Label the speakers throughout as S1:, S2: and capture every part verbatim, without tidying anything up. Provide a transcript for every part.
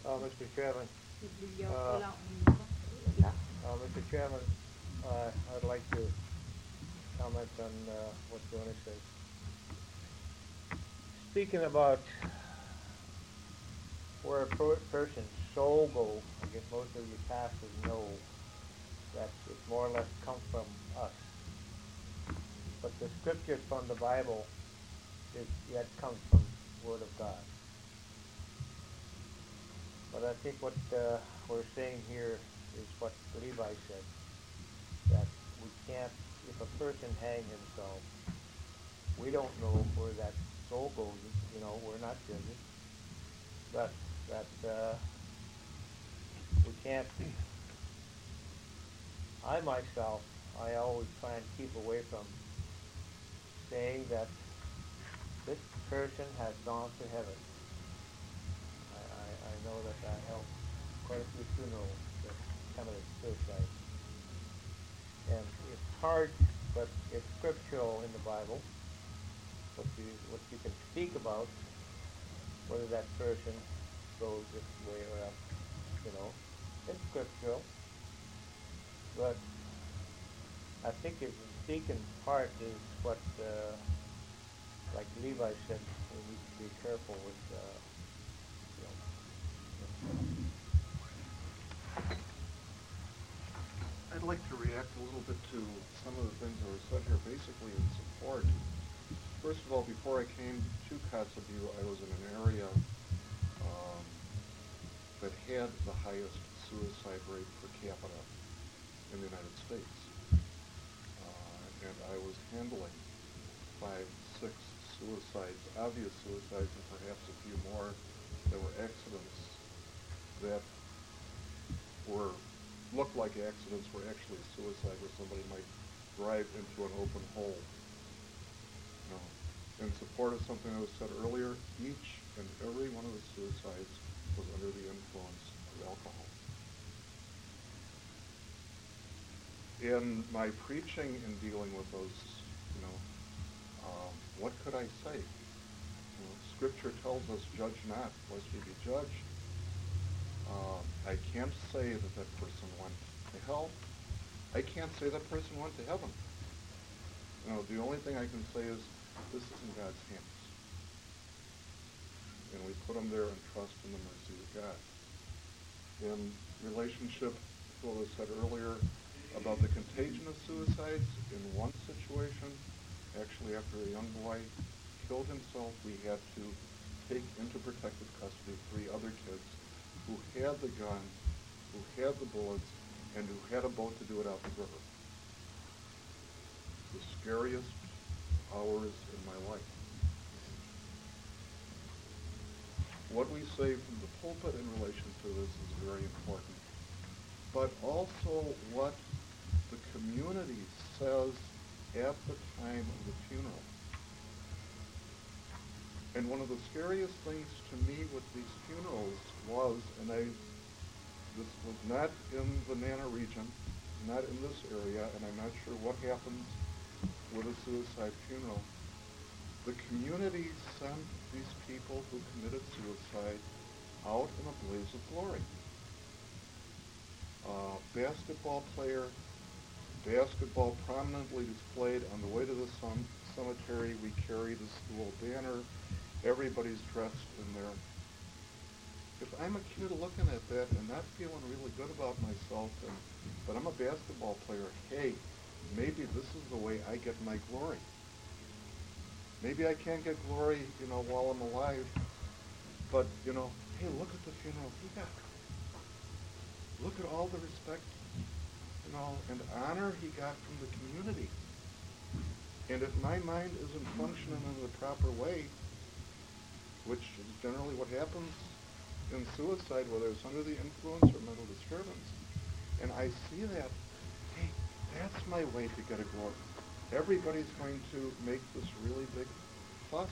S1: Uh, Mister Chairman,
S2: Beliau
S1: uh,
S2: ulang
S1: uh, Mister Chairman, uh, I'd like to comment on uh, what Jonas said. Speaking about where a per- person's soul goes, I guess most of you pastors know that it more or less comes from us. But the scriptures from the Bible is yet comes from the Word of God. But I think what uh, we're saying here is what Levi said, that we can't, if a person hang himself, we don't know where that soul goes. You know, we're not judges. But that uh, we can't. I myself, I always try and keep away from saying that this person has gone to heaven. I, I, I know that I helped quite a few funerals that committed suicide. And it's hard, but it's scriptural in the Bible, what you, what you can speak about, whether that person goes this way or that, you know, it's scriptural. But I think it, the speaking part is what, uh, like Levi said, we need to be careful with, uh, you know,
S3: I'd like to react a little bit to some of the things that were said here, basically in support. First of all, before I came to Kotzebue, I was in an area um, that had the highest suicide rate per capita in the United States. Uh, and I was handling five, six suicides, obvious suicides, and perhaps a few more that were accidents that were looked like accidents were actually suicide, where somebody might drive into an open hole. You know, in support of something that was said earlier, each and every one of the suicides was under the influence of alcohol. In my preaching and dealing with those, you know, um, what could I say? You know, Scripture tells us, "Judge not, lest ye be judged." Uh, I can't say that that person went to hell. I can't say that person went to heaven. You know, the only thing I can say is, this is in God's hands. And we put them there and trust in the mercy of God. In relationship to what was said earlier about the contagion of suicides, in one situation, actually after a young boy killed himself, we had to take into protective custody three other kids who had the gun, who had the bullets, and who had a boat to do it out the river. The scariest hours in my life. What we say from the pulpit in relation to this is very important, but also what the community says at the time of the funeral. And one of the scariest things to me with these funerals was, and I, this was not in the Nana region, not in this area, and I'm not sure what happens with a suicide funeral. The community sent these people who committed suicide out in a blaze of glory. Uh, basketball player, basketball prominently displayed on the way to the sun, cemetery. We carry the school banner. Everybody's dressed in their... If I'm a kid looking at that and not feeling really good about myself, and, but I'm a basketball player, hey, maybe this is the way I get my glory. Maybe I can't get glory, you know, while I'm alive, but, you know, hey, look at the funeral he got. Look at all the respect, you know, and honor he got from the community. And if my mind isn't functioning in the proper way, which is generally what happens in suicide, whether it's under the influence or mental disturbance, and I see that, hey, that's my way to get a glory. Everybody's going to make this really big fuss.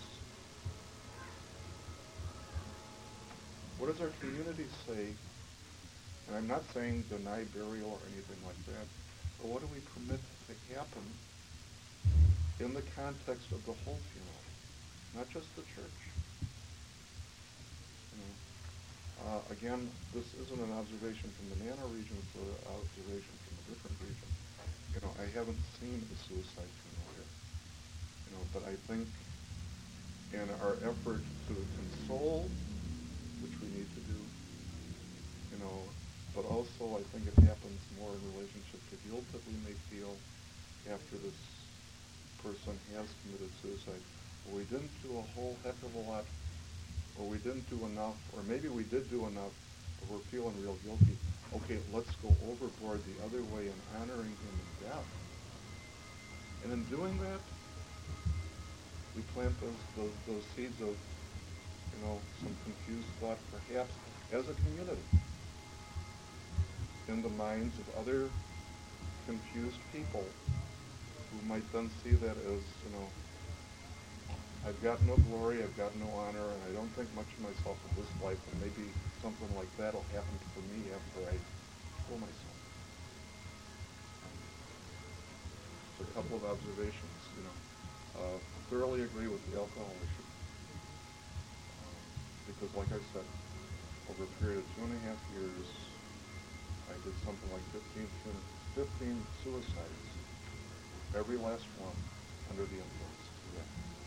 S3: What does our community say? And I'm not saying deny burial or anything like that, but what do we permit to happen in the context of the whole funeral, not just the church? You know, uh, again, this isn't an observation from the Nano region, it's an observation from a different region. You know, I haven't seen a suicide funeral here. You know, but I think in our effort to console, which we need to do, you know, but also I think it happens more in relationship to guilt that we may feel after this person has committed suicide. Well, we didn't do a whole heck of a lot, or we didn't do enough, or maybe we did do enough, but we're feeling real guilty. Okay, let's go overboard the other way in honoring him in death. And in doing that, we plant those, those, those seeds of, you know, some confused thought, perhaps, as a community, in the minds of other confused people who might then see that as, you know, I've got no glory, I've got no honor, and I don't think much of myself in this life, and maybe something like that will happen for me after I kill myself. Just a couple of observations, you know. Uh, thoroughly agree with the alcohol issue. Um, because like I said, over a period of two and a half years, I did something like fifteen, fifteen suicides. Every last one under the influence. Yeah.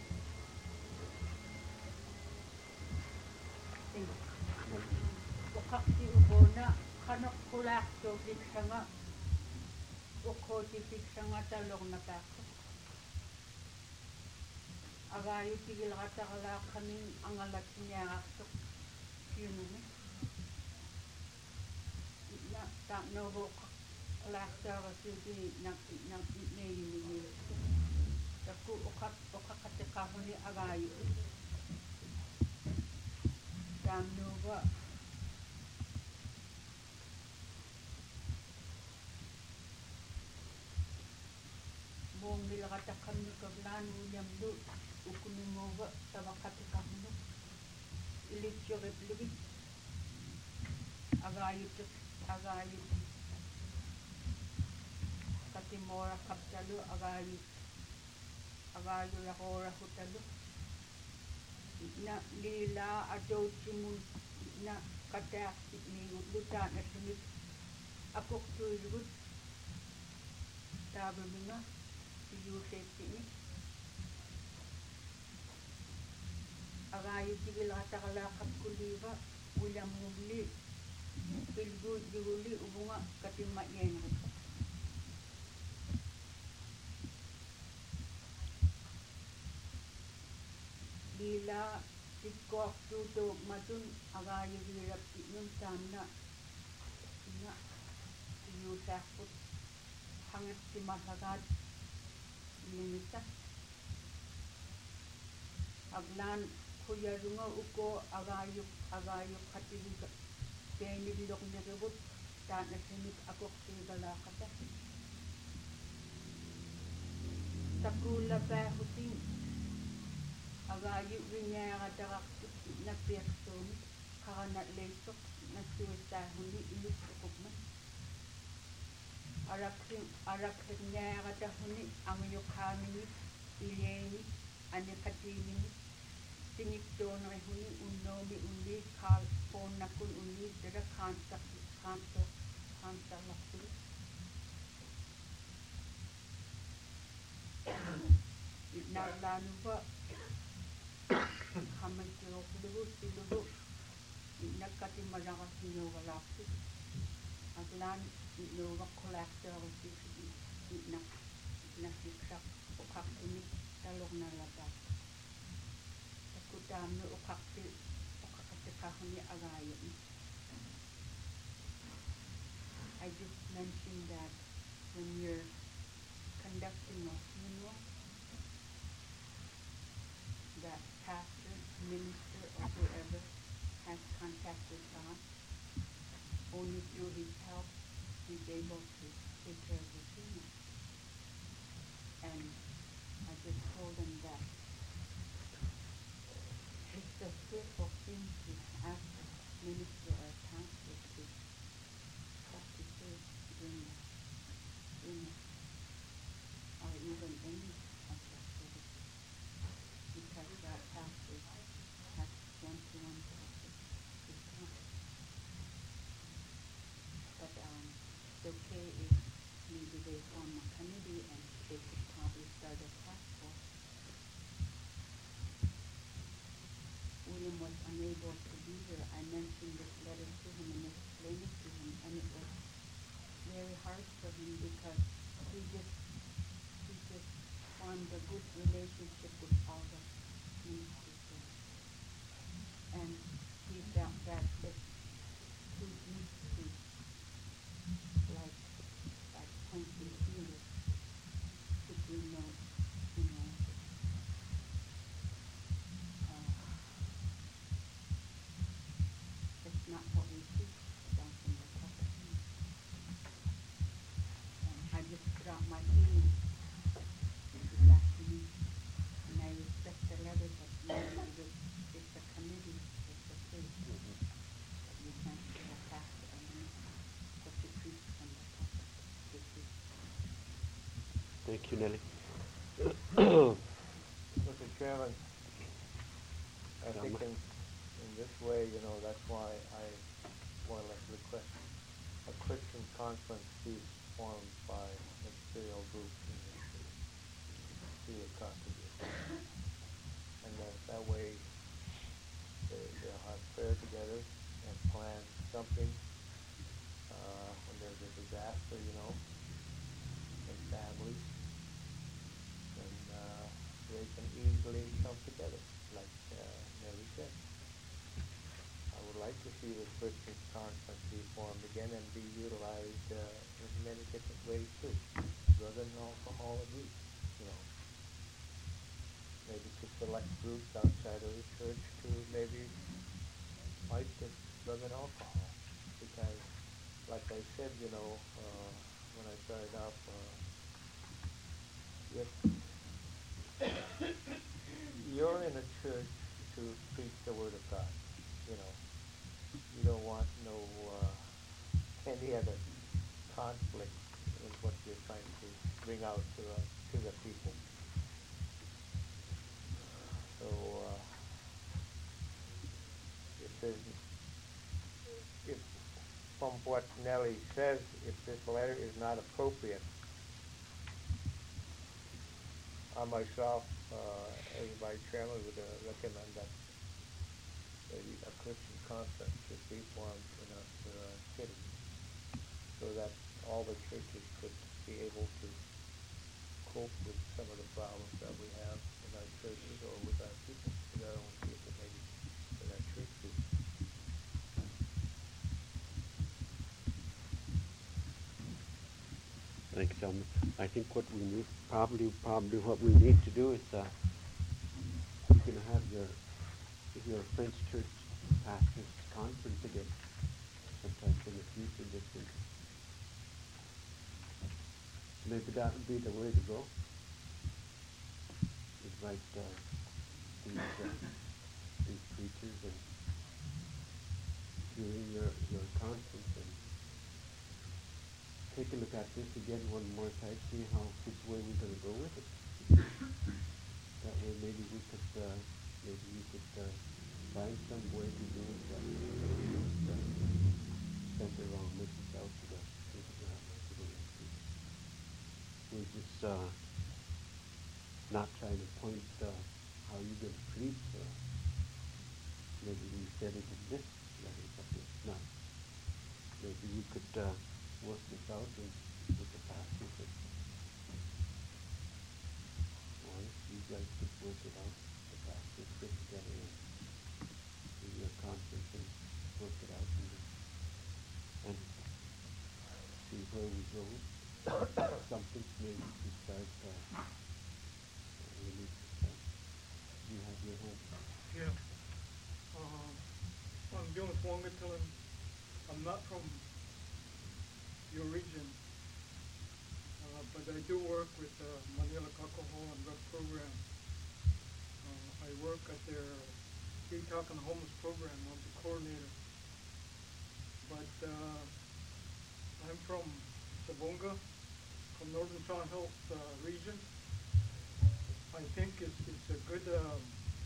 S2: Wakakti ubona kanak kulak to fiksanga wakoti fiksanga talong natako agayo tigil katakala kaming angalat niya akto yun na tak no ho kulak to kasi nak nak nei ni taku ukat ukakatikahuni agayo Nova Bong nilakatakan ni Kaglan William Lu Ukunimova Tavakatikamu Ilitio Replicit Agayut Agayut Katimora Kaptalu Agayut Agayu Lahora Hutalu na lila adot simun na kata ni luta na simit apok tuilut tabe bunga Yusef ini agayu tigil atakala kapkuliva William Mugli pilgu diguli ubunga katima yen Lila tikok tuto matun agayo hirap yung sana na yusakot hangat si masagat limita aglan kuya runga uko agayo agayo katiga penilok na rebut tana simit ako tigala kata takula pa huting agayu rinya kata na person kana lesok na suicide huli ilut kokma arakring arakrinya kata huli ang yokhamini ileni ane katini tinito na huli unomi uli kal phone na kun uli dera kanta kanta kanta lakul narlanu ba Kamay kiro kuligo silugo nagkati malakas niyo galakti aglan niyo kolektor si na nasiksak ukakini talog na labas takudam no ukakti ukakatikahuni agayon I just mentioned that when you're conducting a funeral that pastor, minister, or whoever has contacted God, only through his help he's able to take care of the funeral. And I just told him that it's a fearful thing to ask a minister or a pastor to talk to church during the funeral, or even any of the services. Because that pastor has one-to-one talk with God.
S4: Thank you, Nelly.
S1: Mister Chairman, I think in, in this way, you know, that's why I want to request a Christian conference be formed by ministerial groups in the city, city of Costa Mesa. And that, that way they, they'll have prayer together and plan something uh, when there's a disaster, you know, in families. And uh, they can easily come together, like uh, Nelly said. I would like to see the Christian conference be formed again and be utilized uh, in many different ways too, rather than alcohol abuse, you know. Maybe to select groups outside of the church to maybe fight the drug and alcohol. Because, like I said, you know, uh, when I started off, uh, if you're in a church to preach the Word of God, you know, you don't want no uh, any other conflict in what you're trying to bring out to uh, to the people. So uh, if there's, if from what Nelly says, if this letter is not appropriate, I myself, uh, as Vice Chairman, would uh, recommend that maybe a Christian conference should be formed in our uh, city, so that all the churches could be able to cope with some of the problems that we have in our churches or with our people, with our own people, maybe with our church group.
S4: Thanks, um, I think what we need, probably, probably what we need to do is, uh, you're going to have your, your French church pastors conference again, sometime in the future, just in, maybe that would be the way to go. Invite, uh, these, uh, these preachers and during your, your conference and take a look at this again one more time, see how, which way we're going to go with it. That way maybe we could, uh, maybe you could uh, find some way to do it that we could uh, send the wrong message out to the, to the, to the people. We're just uh, not trying to point uh, how you're going to preach. Uh, maybe we said it in this letter, but it's not. Maybe you could uh, work this out and with the pastors. And, or if you guys could work it out, the pastors get together and do your conference and work it out and, and see where we go. Something maybe to start. Uh, we need to start. You have your home.
S5: Yeah. Um, I'm Jonas Wongatillin. I'm not from your region, uh, but I do work with the uh, Manila Alcohol and Drug Program. Uh, I work at their Free Talk and Homeless Program. I'm the coordinator. But uh, I'm from Sabonga, from Northern Town Health uh, region. I think it's, it's a good um,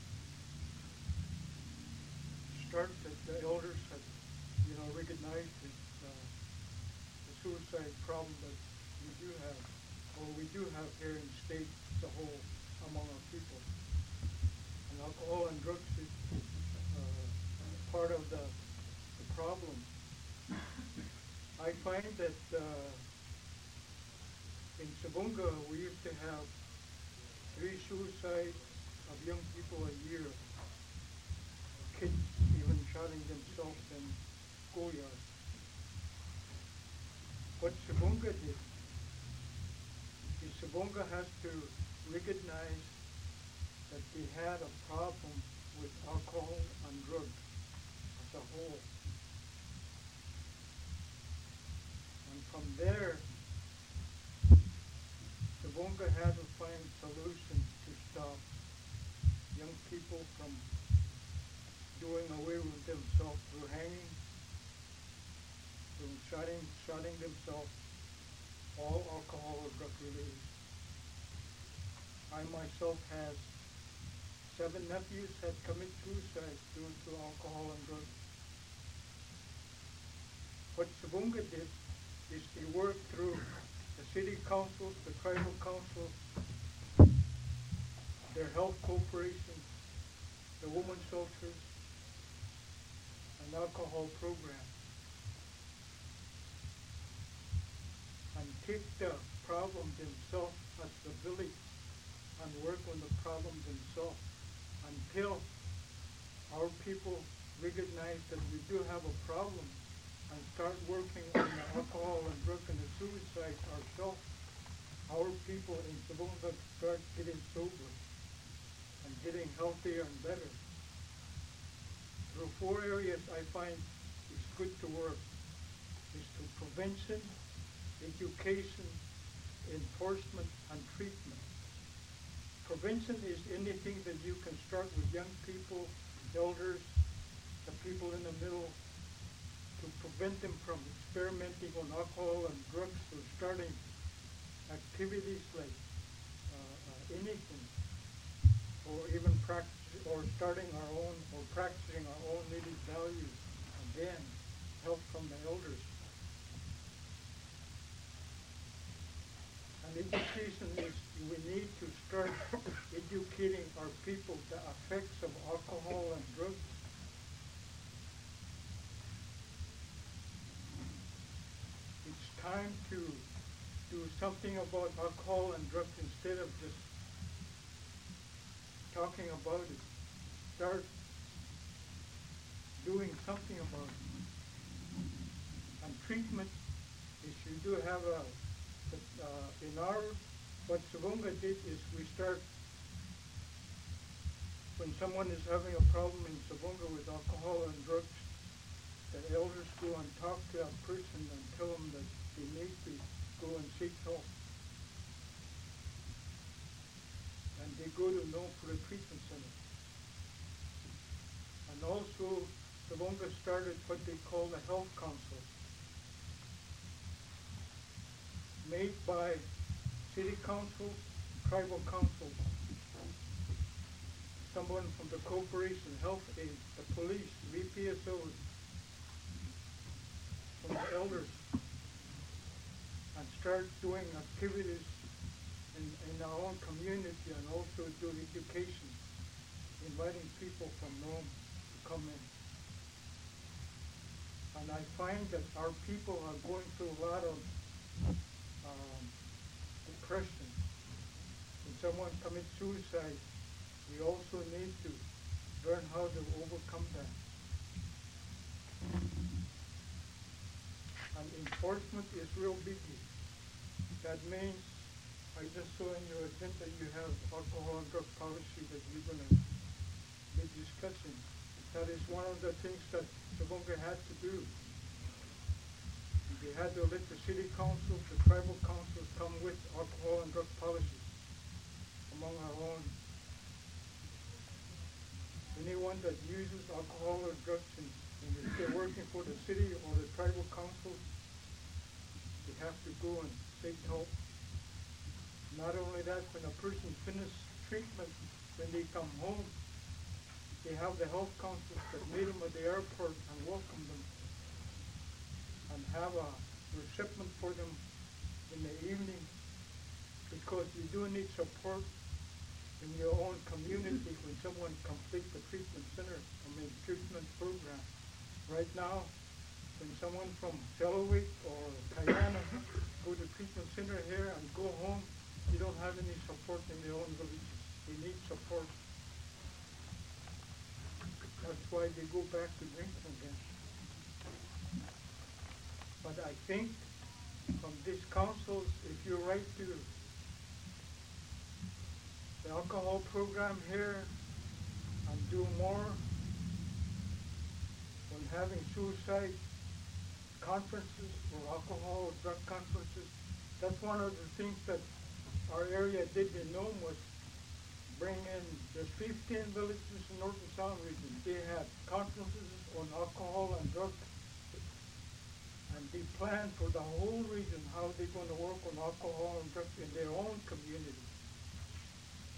S5: start that the elders have, you know, recognized the, uh, the suicide problem that we do have, or we do have here in the state as a whole among our people. And alcohol and drugs is uh, part of the, the problem. I find that uh, in Sabunga we used to have three suicides of young people a year. Kids even shooting themselves in schoolyards. What Sabunga did is Sabunga has to recognize that they had a problem with alcohol and drugs as a whole. And from there, Sabunga had to find solutions to stop young people from doing away with themselves through hanging, through shutting, shutting themselves, all alcohol or drug related. I myself have seven nephews that commit suicide due to alcohol and drugs. What Savoonga did is they worked through the city councils, the tribal councils, their health corporations, the women's shelters, and alcohol program. And take the problem themselves as the village and work on the problem themselves until our people recognize that we do have a problem and start working on the alcohol and drug and the suicide ourselves. Our people in Savoonga start getting sober and getting healthier and better. There are four areas I find it's good to work. It's to prevention, education, enforcement, and treatment. Prevention is anything that you can start with young people, elders, the people in the middle, to prevent them from experimenting on alcohol and drugs or starting activities like uh, uh, anything, or even practice, or starting our own, or practicing our own native values. Again, help from the elders. And education is, we need to start educating our people the effects of alcohol and drugs. It's time to do something about alcohol and drugs instead of just talking about it. Start doing something about it. And treatment is you do have a, uh, in our, what Savoonga did is we start, when someone is having a problem in Savoonga with alcohol and drugs, the elders go and talk to that person and tell them that they need to go and seek help. And they go to know for the treatment center. And also, Savoonga started what they call the health council, made by city council, tribal council, someone from the corporation, health aid, the police, V P S Os, from the elders, and start doing activities in, in our own community and also do education, inviting people from Rome to come in. And I find that our people are going through a lot of um, depression. When someone commits suicide, we also need to learn how to overcome that. And enforcement is real biggie. That means, I just saw in your agenda you have alcohol and drug policy that you're going to be discussing. That is one of the things that Savoonga had to do. They had to let the city councils, the tribal councils come with alcohol and drug policies among our own. Anyone that uses alcohol or drugs and, and if they're working for the city or the tribal council, they have to go and seek help. Not only that, when a person finishes treatment, when they come home, they have the health councils that meet them at the airport and welcome them and have a reception for them in the evening, because you do need support in your own community when someone completes the treatment center, I mean treatment program. Right now, when someone from Selawik or Kayana go to treatment center here and go home, you don't have any support in their own villages. They need support. That's why they go back to drinking again. But I think from these councils, if you write to the alcohol program here and do more on having suicide conferences or alcohol or drug conferences, that's one of the things that our area did in Nome was bring in, there's fifteen villages in North and South region. They had conferences on alcohol and drugs. And they planned for the whole region how they're going to work on alcohol and drugs in their own community.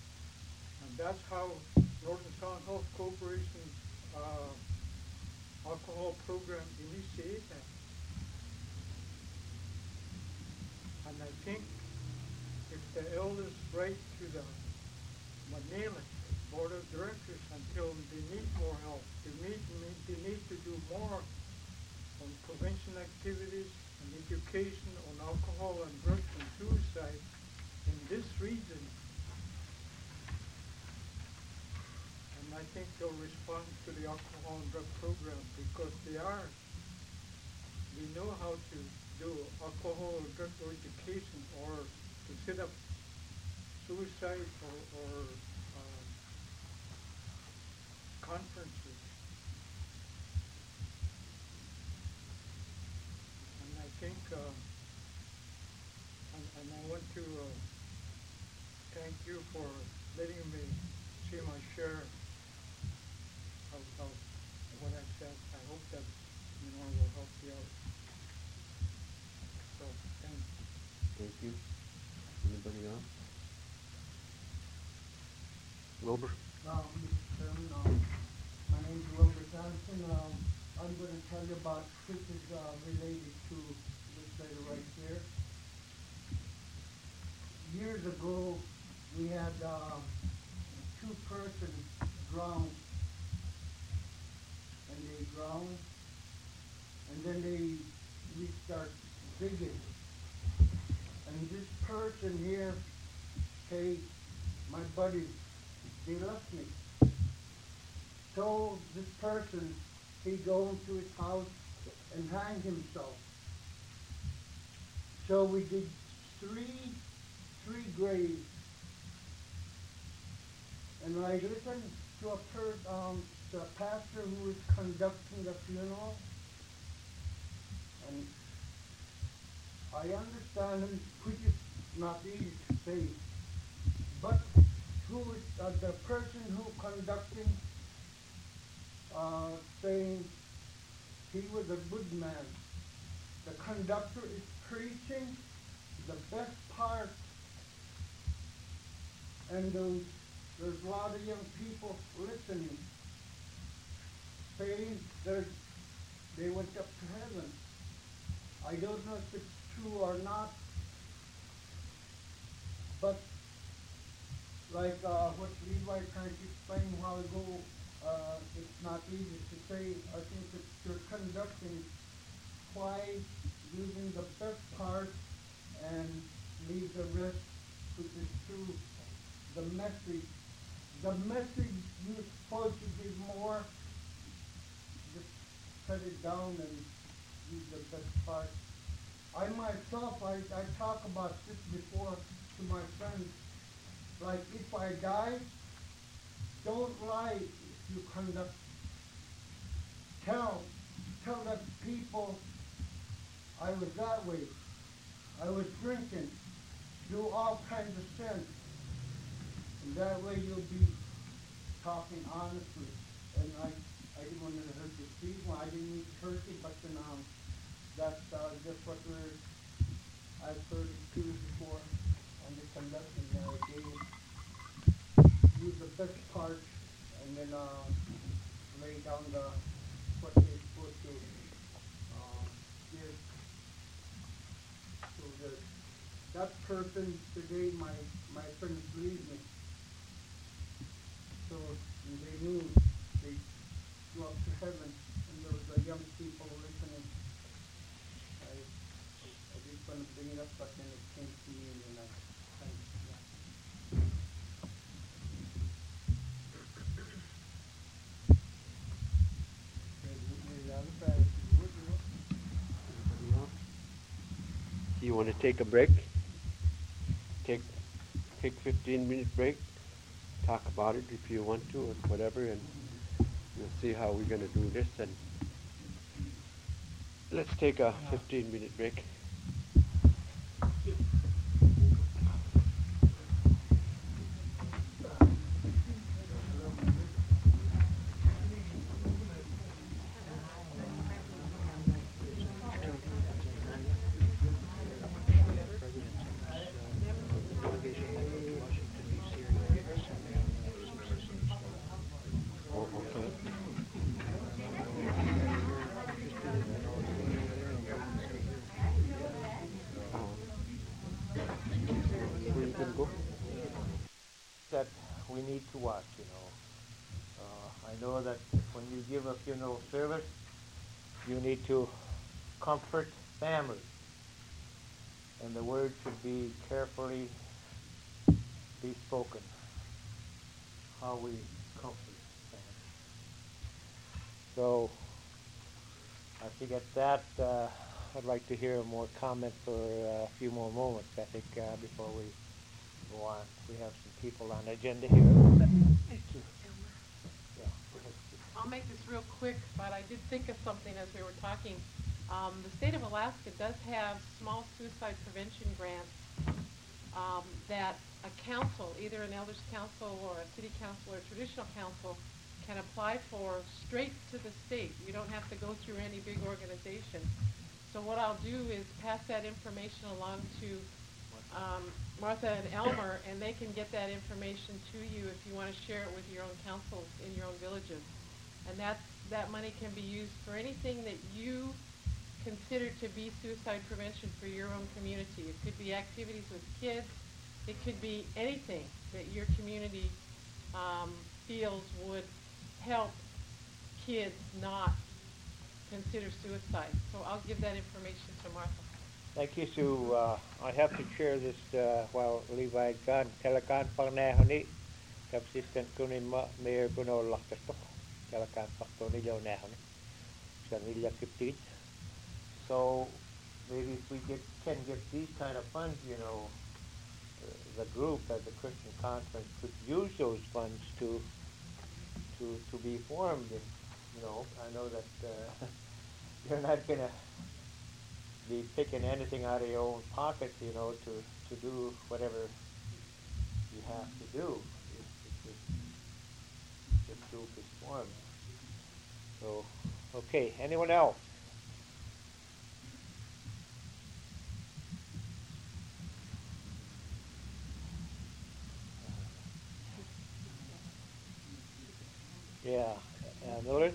S5: And that's how Northern Sound Health Corporation uh, alcohol program initiated that. And I think if the elders write to the Manila Board of Directors and tell them they need more help, they need, they need to do more on prevention activities and education on alcohol and drugs and suicide in this region, and I think they'll respond to the alcohol and drug program because they are, they know how to do alcohol or drug education or to set up suicide or, or um, conferences. And I think, uh, and, and I want to uh, thank you for letting me see my share of, of what I said. I hope that, you know, will help you out. So, thanks.
S4: Thank you. Anybody else? Wilbur?
S6: Um, Mister Chairman, um, my name is Wilbur Johnson. Um, I'm going to tell you about, this is uh, related to this lady right here. Years ago, we had uh, two persons drowned, and they drowned, and then they, we start digging. And this person here, okay, my buddies, they left me. So this person, he go into his house and hang himself. So we did three, three graves. And I listened to a per, um, to a pastor who was conducting the funeral. And I understand him, which is not easy to say. But who is uh, the person who conducting, uh, saying he was a good man. The conductor is preaching the best part, and those, there's a lot of young people listening, saying that they went up to heaven. I don't know if it's true or not, but like uh, what Levi tried to explain a while ago, uh, it's not easy to say. I think that you're conducting twice, using the best part, and leave the rest, which is true. The message, the message you're supposed to give more, just cut it down and use the best part. I myself, I, I talk about this before to my friends. Like, if I die, don't lie if you conduct. Tell, tell the people I was that way. I was drinking, do all kinds of sins. And that way you'll be talking honestly. And I, I didn't want to hurt your people. I didn't mean to hurt you, but then, um, that's uh, just what we're, I've heard it too before on the conducting uh, game. Use the best part and then uh, lay down the what they're supposed to uh, give. So that that person today, my my friends leave me. So they knew they go up to heaven, and there was a young people listening. I I just want to bring it up, but then it came to me, and then I kind of, yeah.
S4: Do you want to take a break? Take take fifteen minute break. Talk about it if you want to, or whatever, and we'll see how we're going to do this. And let's take a fifteen minute break.
S1: we need to watch, you know. Uh, I know that when you give a funeral service, you need to comfort families. And the word should be carefully be spoken, how we comfort families. So I think at that, uh, I'd like to hear more comment for uh, a few more moments, I think, uh, before we go on. We have some people on the agenda here. Yeah, go ahead.
S7: I'll make this real quick, but I did think of something as we were talking. Um, the state of Alaska does have small suicide prevention grants um, that a council, either an elders council or a city council or a traditional council, can apply for straight to the state. You don't have to go through any big organization. So what I'll do is pass that information along to um, Martha and Elmer, and they can get that information to you if you want to share it with your own councils in your own villages. And that, that money can be used for anything that you consider to be suicide prevention for your own community. It could be activities with kids. It could be anything that your community um, feels would help kids not consider suicide. So I'll give that information to Martha.
S1: Thank you, Sue. Uh, I have to share this uh, while Levi Gunn, Telekan Parnahoni, Subsistent Kunin Mayor Kuno Lakasto, Telekan Paktoni Jonahoni, Sanilla Kiptit. So maybe if we get, can get these kind of funds, you know, uh, the group as a Christian conference could use those funds to to to be formed. And, you know, I know that uh, you're not going to be picking anything out of your own pocket, you know, to, to do whatever you have to do if, if this group is formed. So, okay, anyone else? Yeah, uh, Miller?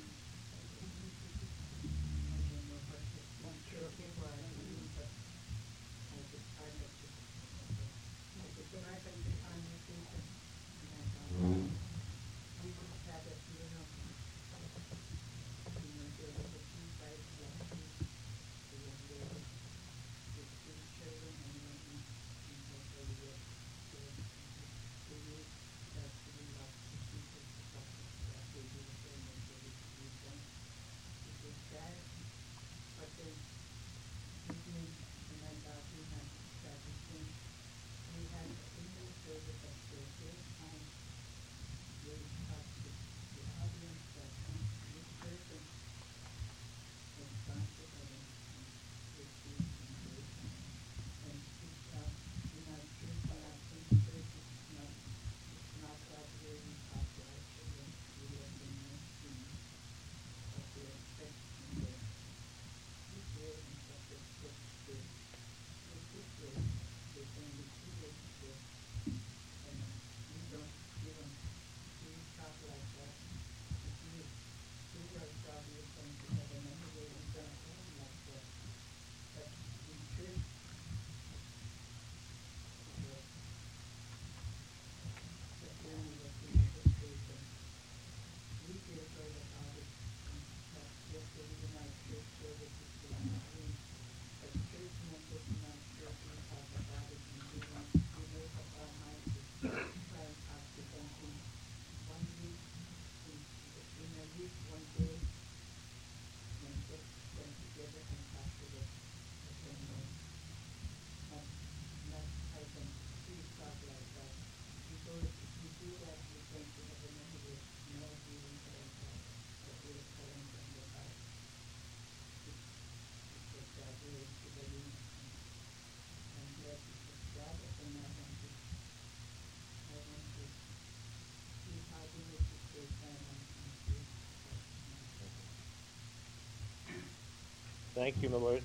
S1: Thank you, Millard.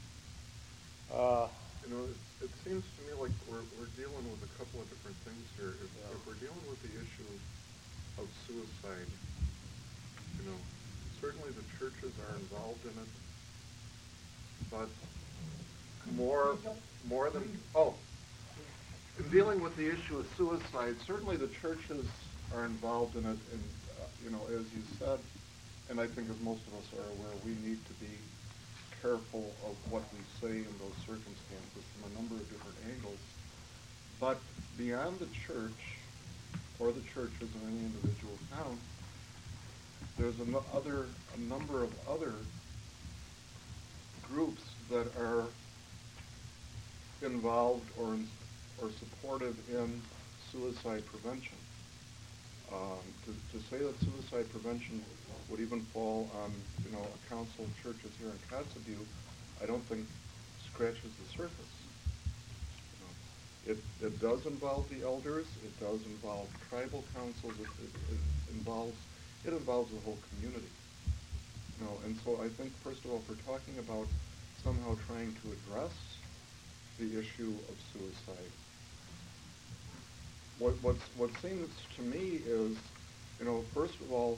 S1: Uh,
S3: you know, it, it seems to me like we're, we're dealing with a couple of different things here. If,
S1: yeah.
S3: if we're dealing with the issue of suicide, you know, certainly the churches are involved in it, but more, more than, oh, in dealing with the issue of suicide, certainly the churches are involved in it, and uh, you know, as you said, and I think as most of us are aware, we need to be careful of what we say in those circumstances from a number of different angles. But beyond the church, or the churches in any individual town, there's a, no other, a number of other groups that are involved or, in, or supportive in suicide prevention. Um, to, to say that suicide prevention would even fall on, you know, a council of churches here in Kotzebue, I don't think scratches the surface. You know, it, it does involve the elders, it does involve tribal councils, it, it, it involves it involves the whole community. You know, and so I think, first of all, if we're talking about somehow trying to address the issue of suicide, What, what's, what seems to me is, you know, first of all,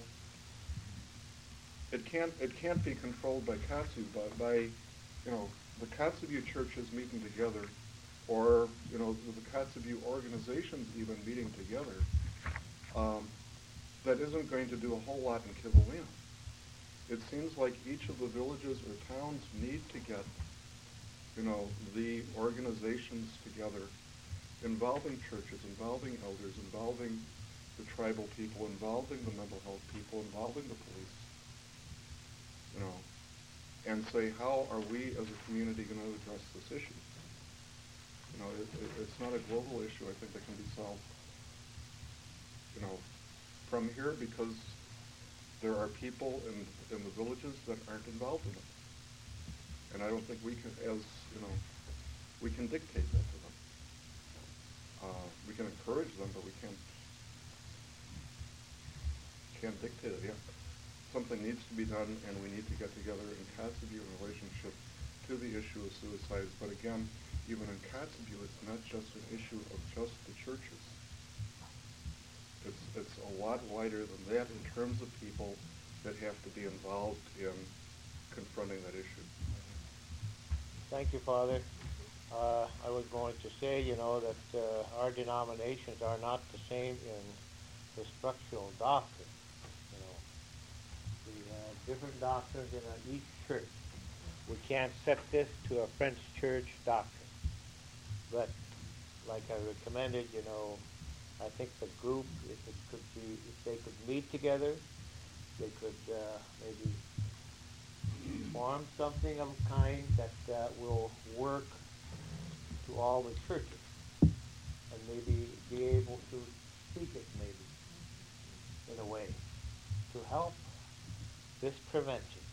S3: it can't, it can't be controlled by Kotzebue, but by, you know, the Kotzebue churches meeting together, or, you know, the Kotzebue organizations even meeting together, um, that isn't going to do a whole lot in Kivalina. It seems like each of the villages or towns need to get, you know, the organizations together, involving churches, involving elders, involving the tribal people, involving the mental health people, involving the police, you know, and say, how are we as a community going to address this issue? You know, it, it, it's not a global issue, I think, that can be solved, you know, from here, because there are people in, in the villages that aren't involved in it. And I don't think we can, as, you know, we can dictate that to them. Uh, we can encourage them, but we can't can't dictate it. Yeah, something needs to be done, and we need to get together in Kotzebue in relationship to the issue of suicides. But again, even in Kotzebue, it's not just an issue of just the churches. It's it's a lot wider than that in terms of people that have to be involved in confronting that issue.
S1: Thank you, Father. Uh, I was going to say, you know, that uh, our denominations are not the same in the structural doctrine. You know, we have different doctrines in each church. We can't set this to a French church doctrine. But like I recommended, you know, I think the group, if it could be, if they could meet together, they could uh, maybe form something of a kind that uh, will work to all the churches, and maybe be able to speak it maybe in a way to help this prevention.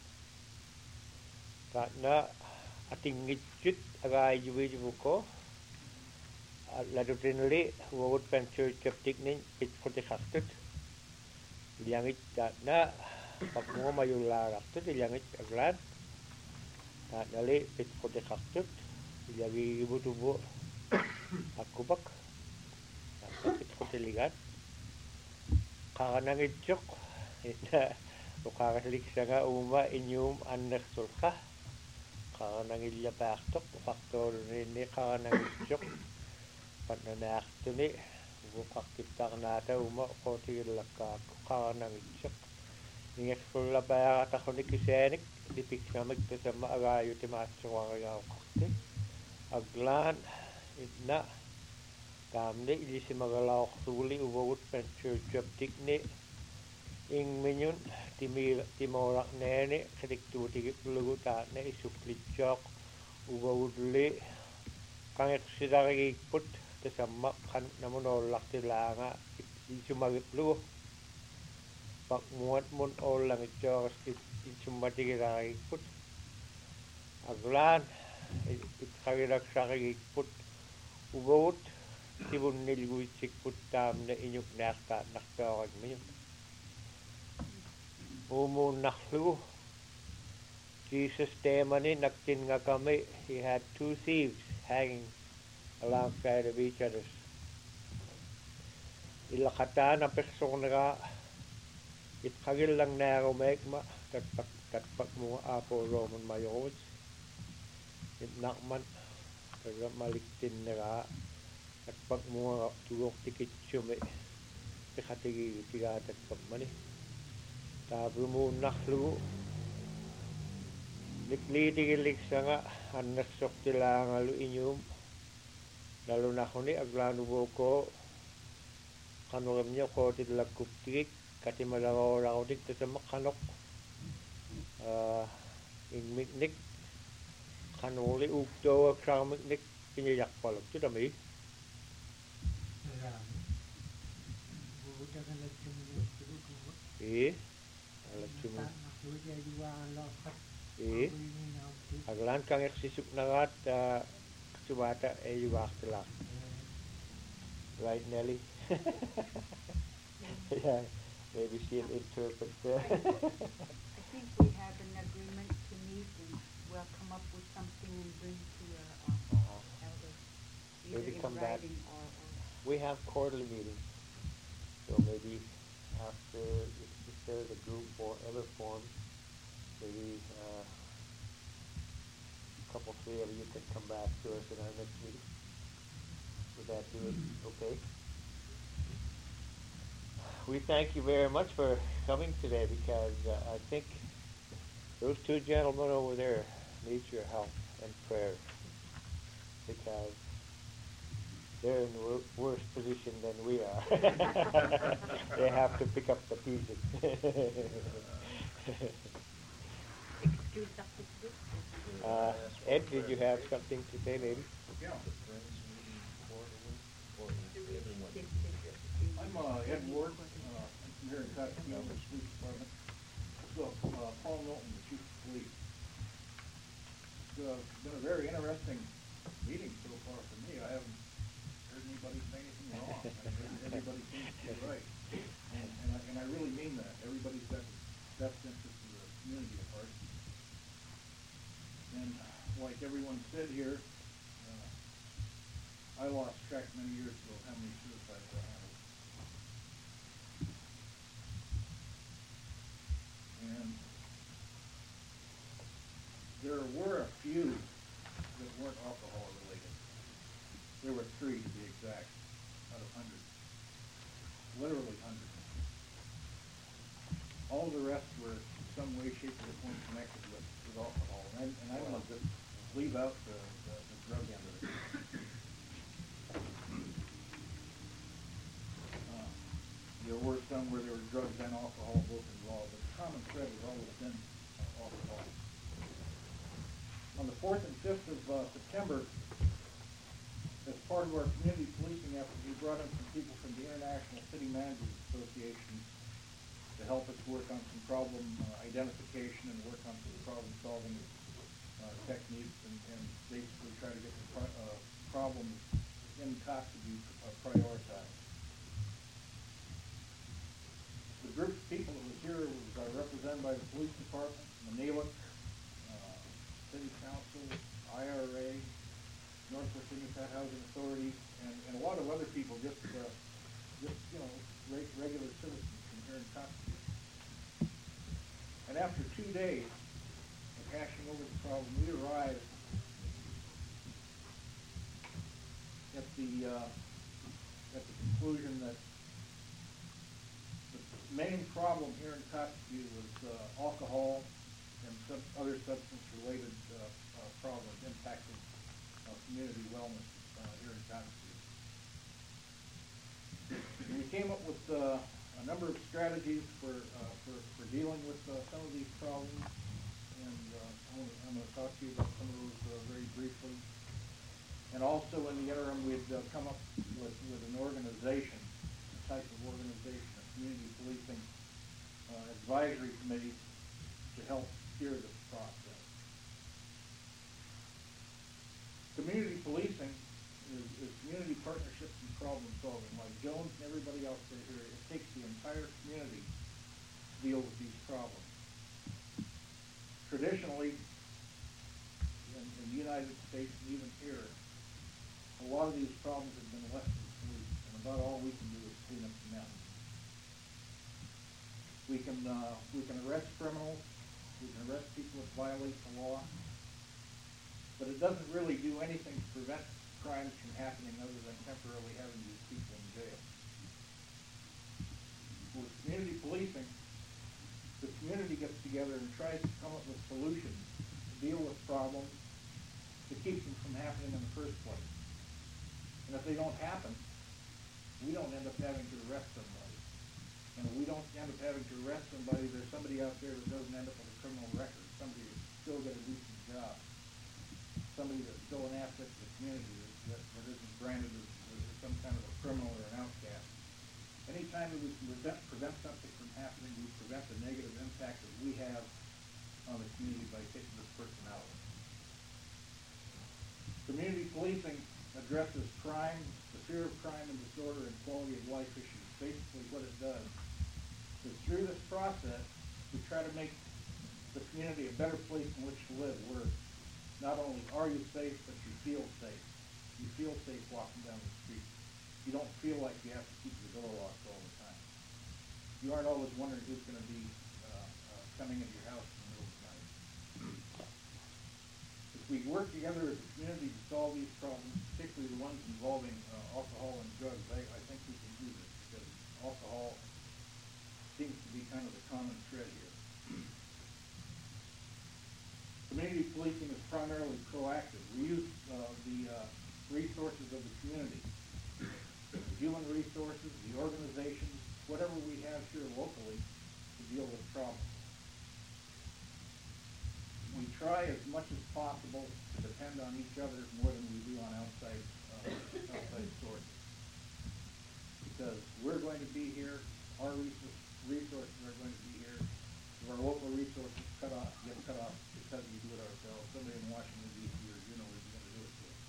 S1: Karena ating ngitjut agay juwi ko ladutinli wawut venture chaptiknin it for the hastet liangit na pakmo mayularaktet liangit aglan ta nali it for the hastet Jadi ibu tubuh aku bak, tapi itu lihat. Karena ngecok, ina luka kalik sanga uma inyum anak sulka. Karena ngilya paktok, faktor ini karena ngecok. Pada nak tu ni, buka kita nada uma koti laka karena ngecok. Ingat sekolah bayar atau ni kisenik dipiksa mek sama agayu timas suara koti. Aglan itna kamne ili si magalaw suli ubawut venture job tikne ing minyun timi timorak nene kedik tu tigit luguta ne isuklit jok ubawut li kangek sidari put tesama kan namunolak tilanga isumagit lu pak muat mun olang jok isumagit put aglan it kagirak sakig put ubawut tibun nilguitsik put tam na inyuk nakta naktaog mi umu naklu Jesus temani naktin nga kami. He had two thieves hanging alongside of each other. Ilakata na persona ka it kagil lang na rumekma katpak katpak mo apo Roman mayos. It nakman kaga maliktin nira at pag mga tuwok tikit chume tikatigi tigatat pagmani tabu mo naklu niklidigilik sa nga anasok tila nga lu inyum lalo na ko ni aglano ko kanurem niyo ko tilag kuptik kati malaro rao dik sa makanok uh, in miknik kanuli ukdo sa miknik piniyak palok tu dami eh alat cuma eh aglan kang eksisuk nagat uh, subata eh juga telak right Nelly yeah maybe she'll interpret that.
S2: I think we have an agreement to meet and we'll come up with something and bring to your uh,
S1: uh-huh.
S2: elders, either
S1: Maybe
S2: in
S1: come back.
S2: writing or, or
S1: We have quarterly meetings, so maybe after if, if there's a group or ever formed, maybe uh, a couple, three of you can come back to us in our next meeting. Would that do it okay? We thank you very much for coming today because uh, I think those two gentlemen over there need your help and prayer because they're in wor- worse position than we are. They have to pick up the pieces.
S2: excuse us if this is.
S1: uh, Ed, did you have something to say maybe?
S8: Yeah. I'm uh, Ed Ward. Uh, I'm from here in Cottonwood, the Police Department. So, uh, Paul Milton, the Chief of Police. It's uh, been a very interesting meeting so far for me. I haven't heard anybody say anything wrong. I mean, everybody seems to be right. And, and, I, and I really mean that. Everybody's got the best interest of the community at heart. And like everyone said here, uh, I lost track many years ago how many suicides I handled. And there were a few that weren't alcohol related. There were three to be exact, out of hundreds. Literally hundreds. All the rest were in some way, shape, or form connected with, with alcohol. And, and I'm going to just leave out the, the, the drug end of it. Uh, there were some where there were drugs and alcohol both involved, but the common thread has always been uh, alcohol. On the fourth and fifth of uh, September, as part of our community policing effort, we brought in some people from the International City Managers Association to help us work on some problem uh, identification and work on some problem solving uh, techniques and, and basically try to get the pro- uh, problems in Kotzebue uh, prioritized. The group of people that was here was uh, represented by the police department, Manila, uh, City Council, I R A, Northwest Independent Housing Authority, and, and a lot of other people, just, uh, just you know, re- regular citizens from here in Kotzebue. And after two days of hashing over the problem, we arrived at the uh, at the conclusion that the main problem here in Kotzebue was uh, alcohol and sub- other substance-related uh, uh, problems impacting uh, community wellness uh, here in Kotzebue. We came up with uh, a number of strategies for uh, for, for dealing with uh, some of these problems, and uh, I'm going to talk to you about some of those uh, very briefly. And also in the interim, we'd uh, come up with, with an organization, a type of organization, a community policing uh, advisory committee to help steer this process. Community policing is, is community partnerships and problem solving. Like Jones and everybody else right here, it takes the entire community to deal with these problems. Traditionally, in, in the United States and even here, a lot of these problems have been left to the police, and about all we can do is clean up the mess. We can uh, we can arrest criminals, we can arrest people that violate the law, but it doesn't really do anything to prevent crimes from happening other than temporarily having these people in jail. With community policing, the community gets together and tries to come up with solutions to deal with problems to keep them from happening in the first place. And if they don't happen, we don't end up having to arrest somebody. And if we don't end up having to arrest somebody, there's somebody out there that doesn't end up with a criminal record, somebody that's still got a decent job, somebody that's still an asset to the community that, that, that isn't branded as, as some kind of a criminal or an outcast. Anytime that we can prevent, prevent something from happening, we prevent the negative impact that we have on the community by taking this person out. Community policing addresses crime, the fear of crime and disorder, and quality of life issues. Basically what it does is through this process, we try to make the community a better place in which to live, where not only are you safe, but you feel safe. You feel safe walking down the street. You don't feel like you have to keep your door locked all the time. You aren't always wondering who's going to be uh, uh, coming into your house in the middle of the night. If we work together as a community to solve these problems, particularly the ones involving uh, alcohol and drugs, I, I think we can do this, because alcohol seems to be kind of the common thread here. Community policing is primarily proactive. We use uh, the uh, resources of the community, the human resources, the organizations, whatever we have here locally to deal with problems. We try as much as possible to depend on each other more than we do on outside uh, outside sources. Because we're going to be here, our resources, resources are going to be here. If our local resources cut off, get cut off because we do it ourselves, somebody in Washington, D C or you know is going to do it to us.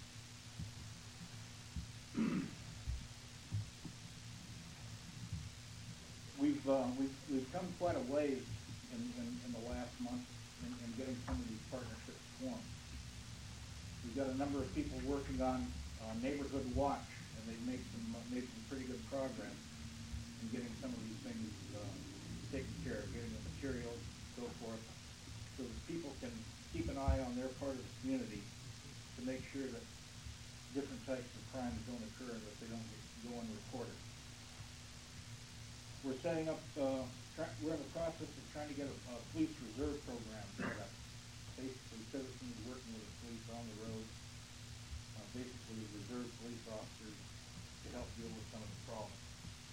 S8: We've, uh, we've, we've come quite a ways in, in, in the last month in, in getting some of these partnerships formed. We've got a number of people working on uh, Neighborhood Watch, and they've made some, uh, made some pretty good progress in getting some of these things uh, taken care of, getting the materials, so forth, so that people can keep an eye on their part of the community to make sure that different types of crimes don't occur, that they don't get, go unreported. We're setting up, uh, try, we're in the process of trying to get a, a police reserve program set up. Basically, citizens working with the police on the road, uh, basically reserve police officers to help deal with some of the problems.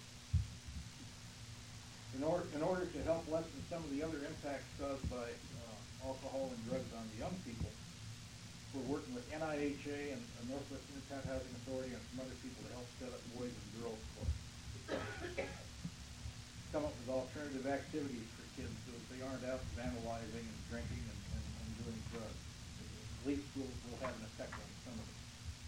S8: In order, in order to help lessen some of the other impacts caused by uh, alcohol and drugs on the young people, we're working with N I H A and the Northwest Intertown Housing Authority and some other people to help set up boys and girls clubs. Come up with alternative activities for kids so that they aren't out vandalizing and drinking and, and, and doing drugs. At least we'll, we'll have an effect on some of it.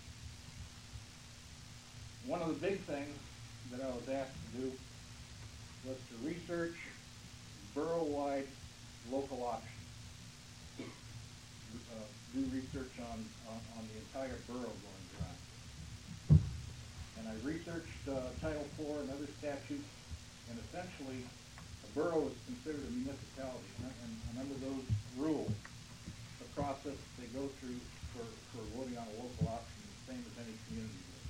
S8: One of the big things that I was asked to do was to research borough-wide local options. Uh, do research on, on, on the entire borough going around. And I researched uh, Title four and other statutes. And essentially, a borough is considered a municipality, and, and, and under those rules, the process they go through for, for voting on a local option is the same as any community would.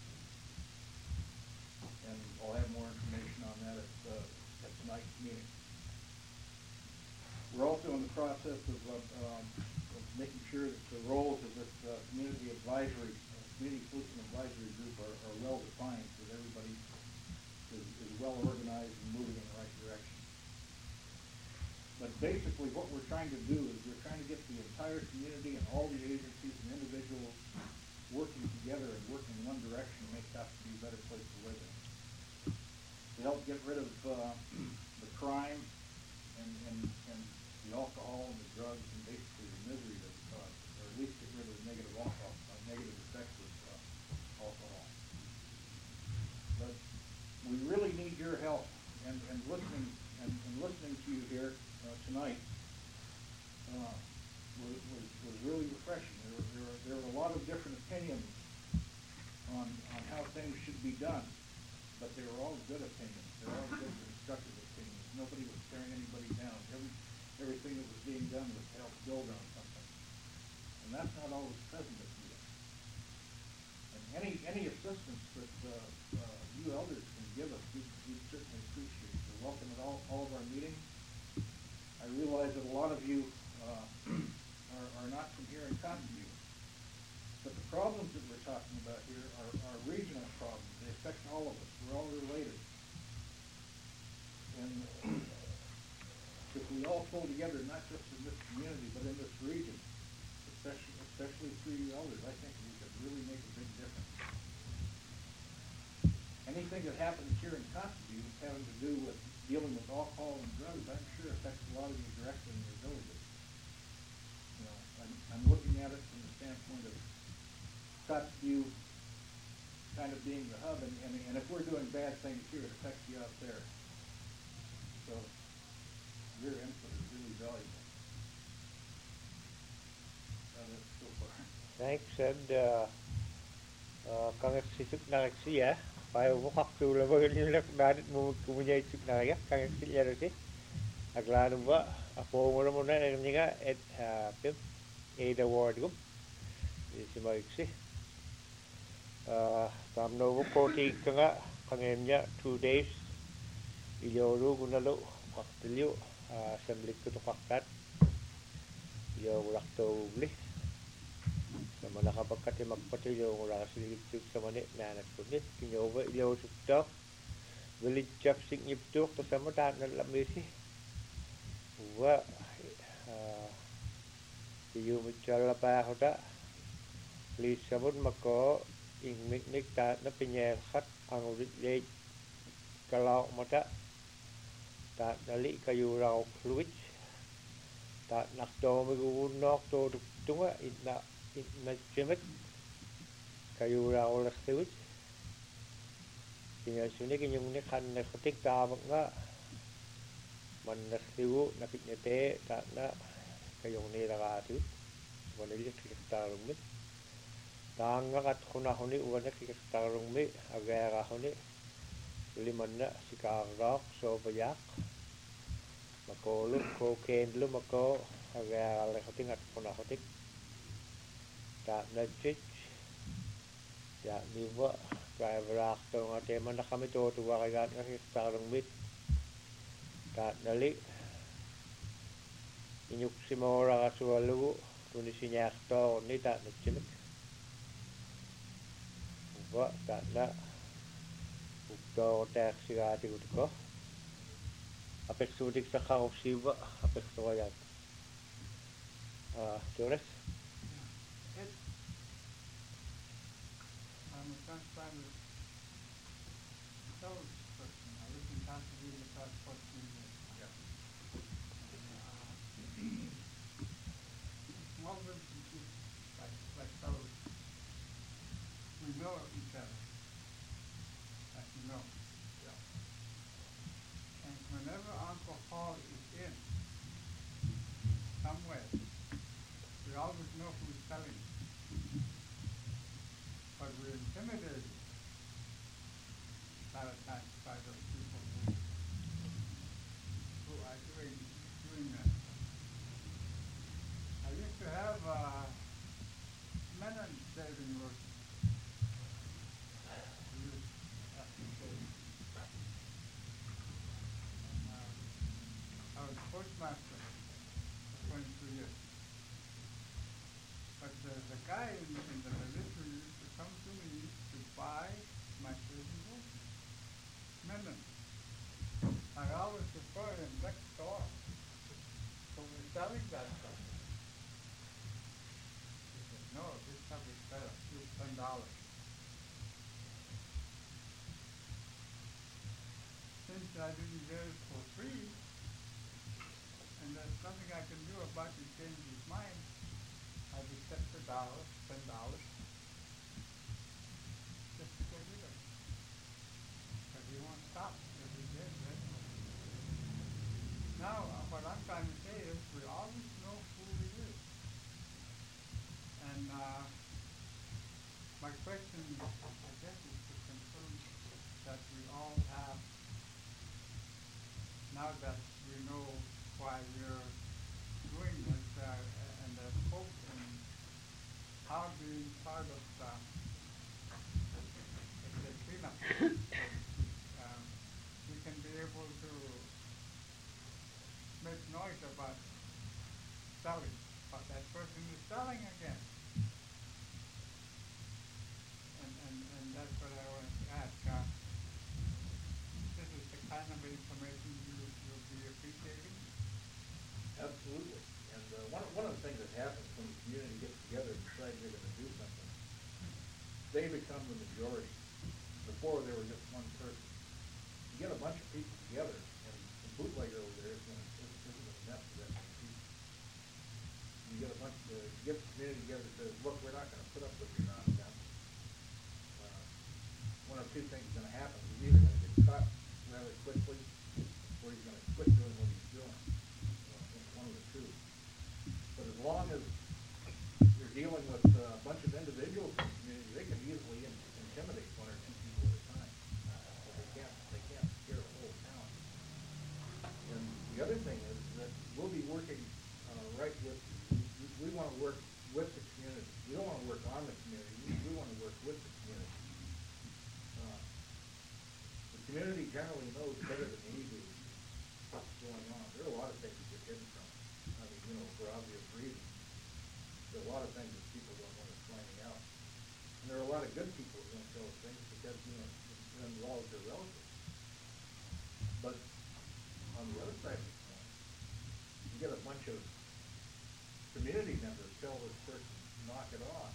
S8: And I'll have more information on that at, uh, at tonight's meeting. We're also in the process of, uh, um, of making sure that the roles of this uh, community advisory, uh, community policing advisory group are, are well defined, so that everybody Is, is well organized and moving in the right direction. But basically what we're trying to do is we're trying to get the entire community and all the agencies and individuals working together and working in one direction to make Castleton a better place to live in. To help get rid of uh, the crime and, and, and the alcohol and the drugs and basically the misery that it causes, or at least get rid of the negative alcohol, uh, negative effects of uh, alcohol. But we really need your help, and, and listening and, and listening to you here uh, tonight uh, was, was, was really refreshing. There were, there, were, there were a lot of different opinions on, on how things should be done, but they were all good opinions. They were all good constructive opinions. Nobody was tearing anybody down. Every, everything that was being done was to help build on something. And that's not always present at the end. any, any assistance that, uh, uh, you elders can give us, we, we certainly appreciate. You're welcome at all, all of our meetings. I realize that a lot of you, uh, are, are not from here in Cottonview. But the problems that we're talking about here are, are regional problems. They affect all of us. We're all related. And if we all pull together, not just in this community, but in this region, especially, especially through you elders, I think we could really make a big difference. Anything that happens here in Cottonview having to do with dealing with alcohol and drugs, I'm sure affects a lot of you directly in your villages. You know, I'm, I'm looking at it from the standpoint of Cottonview kind of being the hub, and, and, and if we're doing bad things here, it affects you out there. So your input is really valuable. Uh, that's so far.
S1: Thanks, and uh, uh, kangaksi suknaksi ya. Pai waktu level ni lek dadet mu kunyai suknaga kangaksi ya resi. Agla numba apo mo mo na nga et pim e the word gum. Isi maiksi. Uh, tam no ko ti kanga kangenya two days. Iyo ru gunalo paktilio assembly ko to pakkat. Iyo rakto uli. Sama nakapagkati magpatilyo mula siligtug sa mani nanak kunit kinyoba iyo suktok village chef signiptuk to sama ta na lamisi wa iyo michala pa hota please sabun mako ing miknik ta na pinya khat ang le kalau mata ta dali kayu rau fluid ta nak to migu nok to tunga ina na jemek kayu rau la sewit kinya sune kinyung ne khan na khatik ta nga man na sewu na piknete ta na kayong ne la tu wala li ta rumi ta nga kat khuna honi wana ki ta rumi aga ga honi liman na sikar rock so bayak mako lu ko ken lu mako aga la khating at khuna khatik ta na chich ya ni wa driver to ngate man na kami to tu wa ga ga ta rong mit ta dali inyuk simora ga sualu tu ni sinya to ni ta na chimik wa ta na to ta siga ti ko apek sudik sa khaw siwa apek to ya ah tores
S6: I'm a transplanted cell person. I live in Cottonview the past fourteen years.
S8: Yeah.
S6: And, uh, small businesses like, like those, we know each other, as you know.
S8: Yeah.
S6: And whenever alcohol is in, somewhere, we always know who's selling it. But we're intimidated a lot of times by those people who, who are doing, doing that. I used to have uh, Menon saving work. We used to have to save. And, uh, I was postmaster for twenty-two years. But the, the guy in, in the military used to come to me to buy my saving book. Menon. I always prefer him next door. So we're selling that stuff. He said, no, this stuff is better. It's ten dollars. Since I didn't get it for free, and there's nothing I can do about it, change his mind, I just set the dollar, ten dollars, just to get rid of it. But he won't stop if he did, right? Now, uh, what I'm trying to say is we always know who it is. And uh, my question, I guess, is to confirm that we all have, now that we know why we're doing this, uh, and there's hope in our being part of the
S5: um, we can be able to make noise about selling, but that person is selling again. And, and, and that's what I want to ask. Uh, this is the kind of information you, you'll be appreciating.
S8: Absolutely. And uh, one, one of the things that happens when the community gets together and decides they're going to do something, they become the majority. Before there was just one person. You get a bunch of people together, and the bootlegger over there isn't isn't a mess of that many people. You get a bunch of, you get the community together and says, look, we're not going to put up with your nonsense. Uh, one of two things is going to happen. He's either going to get caught rather quickly, or he's going to quit doing what he's doing. Uh, it's one of the two. But as long as you're dealing with uh, a bunch of individuals in the community, they can easily in- intimidate one or two people at a time. But they can't, they can't scare a whole town. And the other thing is that we'll be working uh, right with, we, we want to work with the community. We don't want to work on the community. We, we want to work with the community. Uh, the community generally knows better than we do what's going on. There are a lot of things that get hidden from it. I mean, you know, for obvious reasons. There are a lot of things that people don't want us finding out. And there are a lot of good people who don't tell us things because, you know, it involves their relatives. But on the other side of the coin, you get a bunch of community members tell this person, knock it off.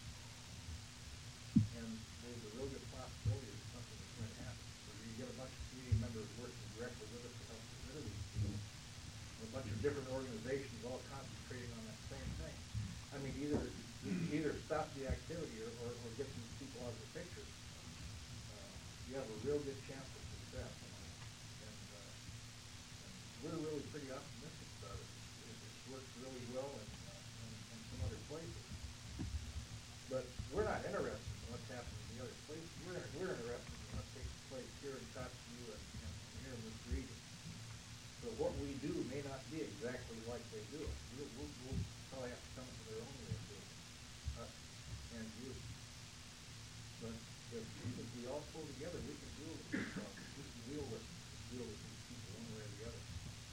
S8: And there's a real good possibility that something is going to happen. Or you get a bunch of community members working directly with us to help get rid of these people. A bunch of different organizations all concentrating on that same thing. I mean, either either stop the activity or, or, or get these people out of the picture. Uh, you have a real good chance of success. And, uh, and we're really pretty optimistic about it. It, it works really well in, uh, in, in some other places. But we're not interested in what's happening in the other places. We're, we're interested in what takes place here in Kotzebue and, and here in this region. So what we do may not be exactly like they do it. We'll, we'll, we'll probably have to come to their own way of doing it, us and you. But if, if we all pull together, we can deal with these problems. We can deal with, deal with these people one way or the other.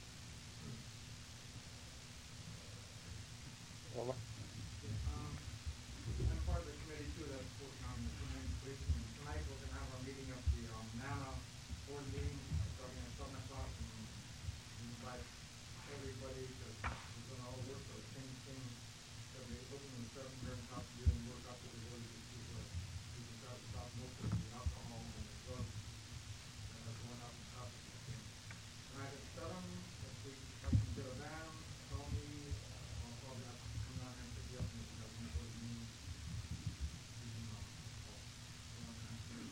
S1: Wilma?
S9: Um, I'm part of the committee too that's working on the humane policing. And tonight we're gonna have our meeting of the um, NANA board meeting starting at seven o'clock, and we invite everybody to we're gonna all work for the same thing. That we're looking in seven here in top view and work up to the board to see what we can try to stop most of the alcohol and the drugs that are going out in top of the thing. Tonight at seven, if we have some bit of van, tell me, uh, I'll probably have to come down here and pick you up and we can have one board meeting. We can, uh, oh, we're not gonna have to.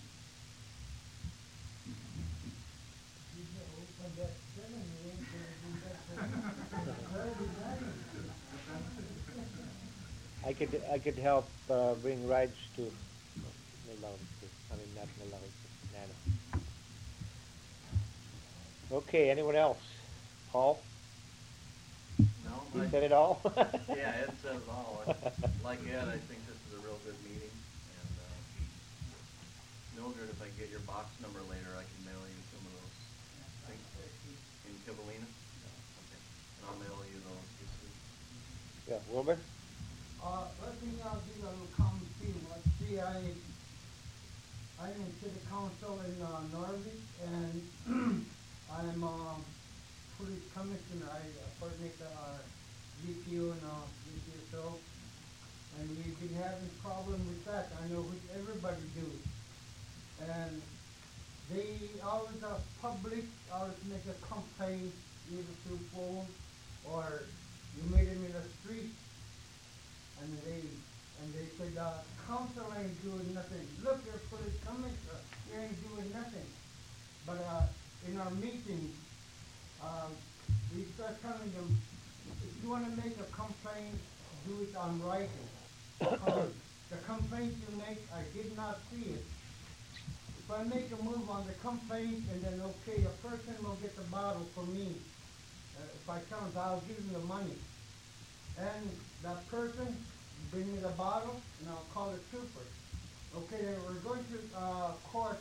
S6: You can open that seven, you ain't gonna do that for thirty days.
S1: I could, I could help uh, bring rides to Malone, I mean, not Malone, Nana. Okay, anyone else? Paul?
S10: No,
S1: You
S10: I-
S1: said it all?
S10: Yeah, Ed says it all. Like Ed, I think this is a real good meeting, and, uh, Mildred, if I get your box number later, I can mail you some of those things in Kivalina. Okay, and I'll mail you those this week.
S1: Yeah, Wilbur?
S6: Uh, let me, uh, give a little comment too. Like, see, I, I'm in city council in, uh, Norwich, and I'm, uh, police commissioner. I uh, coordinate, uh, D P O and, uh, D P S O. And we've been having problem with that. I know which everybody do. And they always, uh, public, always make a complaint, either through phone, or you meet them in the street, and they, and they said, uh, council ain't doing nothing. Look, you're police commissioner, you ain't doing nothing. But, uh, in our meetings, um, we start telling them, if you wanna make a complaint, do it on writing. Because the complaint you make, I did not see it. If I make a move on the complaint, and then, okay, a person will get the bottle for me. Uh, if I count, I'll give them the money. And that person bring me the bottle, and I'll call the trooper. Okay, then we're going to, uh, court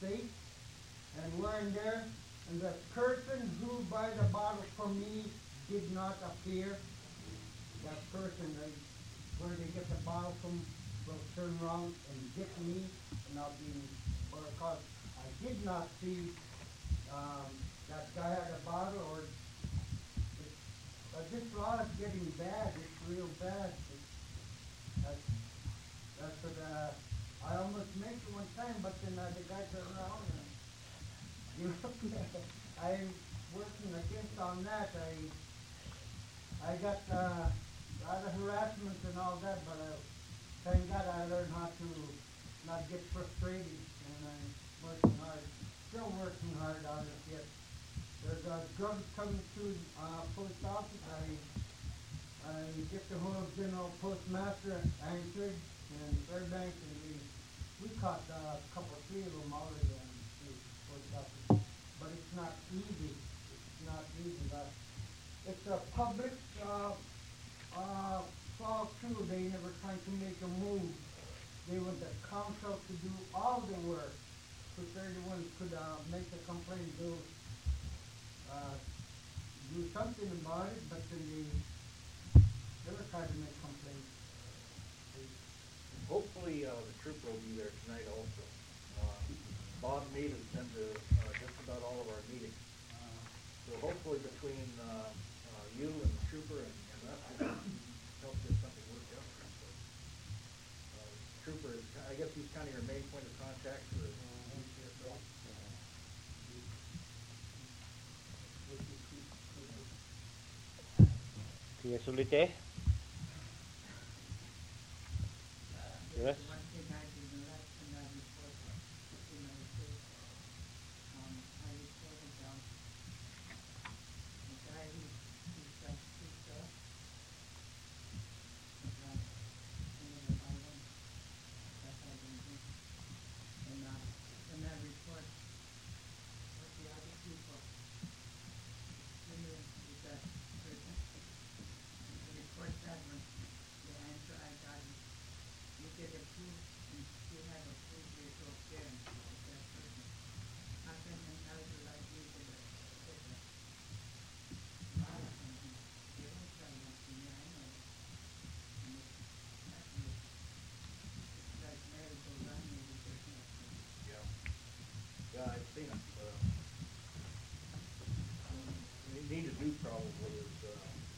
S6: state, and we're in there, and the person who buy the bottle from me did not appear. That person, they, where they get the bottle from, will turn around and get me, and I'll be, or cause I did not see, um, that guy had a bottle, or, it's, uh, this law is getting bad, it's real bad. It's, that's, that's what, uh, I almost made it one time, but then, uh, the guy turned around and, you know, I'm working against on that. I, I got, uh, a lot of harassment and all that, but uh, thank God I learned how to not get frustrated, and I'm working hard, still working hard on it yet. There's a drug coming through uh, post office. I, I get the whole general postmaster anchored and Fairbanks, and we, we caught uh, a couple, three of them already on the post office. But it's not easy. It's not easy. But it's a public uh, uh, fall too. They never trying to make a move. They want the council to do all the work. So everyone could uh, make a complaint, do uh, do something about it, but then they never try to make complaints.
S8: Hopefully, uh, the trooper will be there tonight also. Uh, Bob Mead has been to uh, just about all of our meetings. Uh, so hopefully between uh, uh, you and the trooper and, and us, we can help get something worked out. So, uh, trooper is, I guess he's kind of your main point of contact for U C S O.
S1: Tía Zulite? Yes?
S2: One thing I did not like when I reported in my state, um, I reported down the guy who, who got picked up, got in the island, that I didn't do. And, uh, when I report what the other people, when you, with that person, I report that one, the answer I got is, you get approved, and you have approved your job there, and with that person. How can an elder like you get a, get a, lot of something? They don't try that to me, I know. And it's, that is, it's like merry-go-round, maybe there's nothing.
S8: Yeah. Yeah, I've seen it. Uh, what we need to do probably is, uh,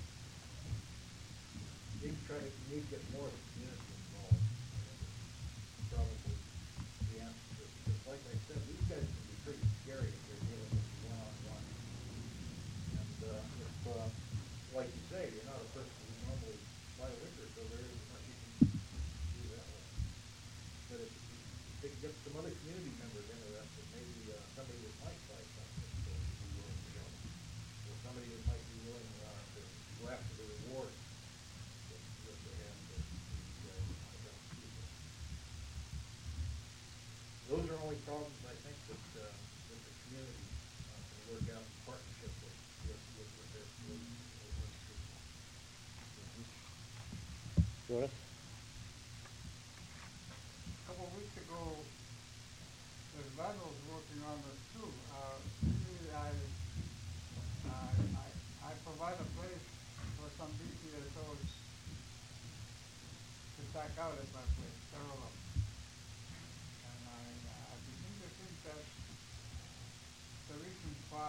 S8: need to try to, need to get more of the community involved. Probably the answer to this, because like I said, these guys can be pretty scary if they're dealing with you one-on-one. And, uh, if, uh, like you say, you're not a person who normally buy liquor, so there isn't much you can do that way. But if you they can get some other community members interested, maybe, uh, somebody that might buy something, so you'd be willing to go. Or somebody that might be willing, uh, to go after the reward that, that they have to, to, uh, about people. Those are only problems, I think, that, uh, that the community, uh, can work out in partnership with, with, with, with their, with, with with people.
S1: Doris?
S5: A couple of weeks ago, the lad was working on this too. Uh, usually I, I, I, I provide a place for some B C S Os to back out at my place, several of them. And I, uh, I begin to think that the reason why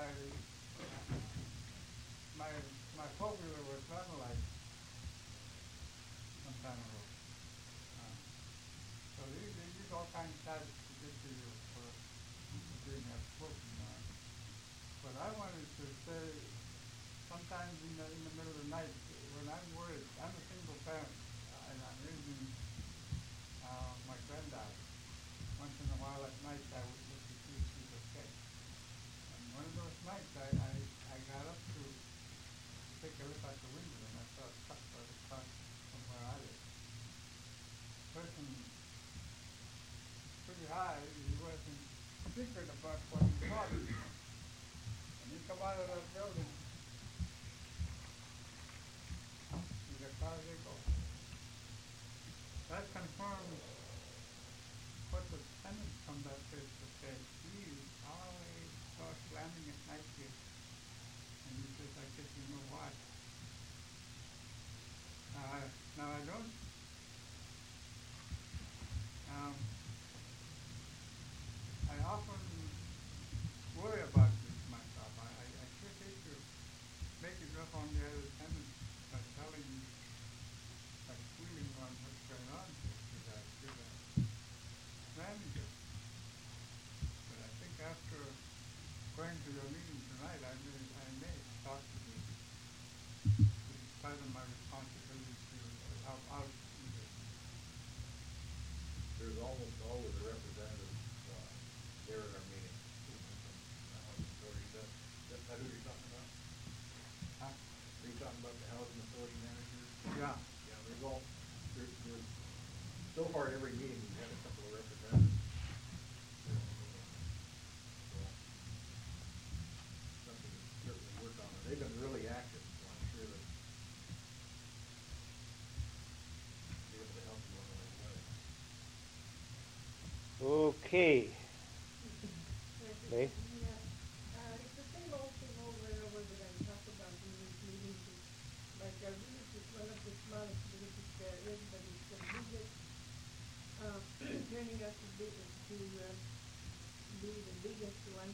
S5: my, my four-wheeler was vandalized some time ago. Uh, So they, they use all kinds of tactics to get to you for doing that smoking. Uh, but I wanted to say, sometimes in the, in the middle of the night, when I'm worried, I'm a single parent, uh, and I'm raising uh, my granddaughter. Once in a while at night, I would look to see if she's okay. And one of those nights, I, I, I got up to take a look out the window, and I saw a truck right across from where I live. Person pretty high, he wasn't secret about what he thought. When he come out of that building, he's a car they go. That confirms what the tenants from that place were saying. He
S8: there's all, there, there's, so far at every meeting, we've had a couple of representatives. So, something to certainly work on. They've been really active, so I'm sure that we'll be able to help them along the way.
S1: Okay. Lee?
S11: Yeah, uh, it's the same old thing over and over that I talk about in these meetings. It's like our village is one of the smallest villages there is, but it's the biggest, uh, turning out to be, to uh, be the biggest one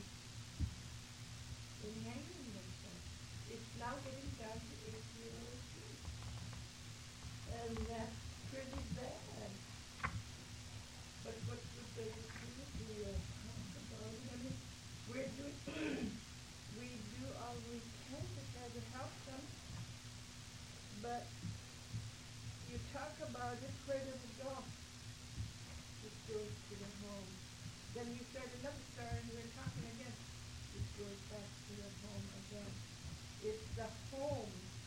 S11: in hanging themselves. It's now getting down to eight-year-old kids, and that's pretty bad. But what would they do to uh, talk about it? I mean, we're doing, we do all we can to try to help them, but you talk about it, where does it go? It goes to the home. Then you start another story and we're talking again. It goes back to the home again. It's the home.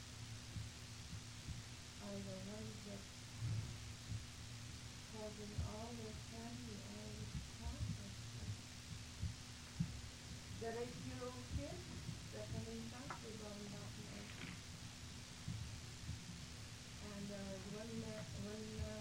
S11: I don't know, just causing all the family, all the problems. That eight-year-old kid, that I mean, doctor brought him out now. And uh, one, uh, one, uh,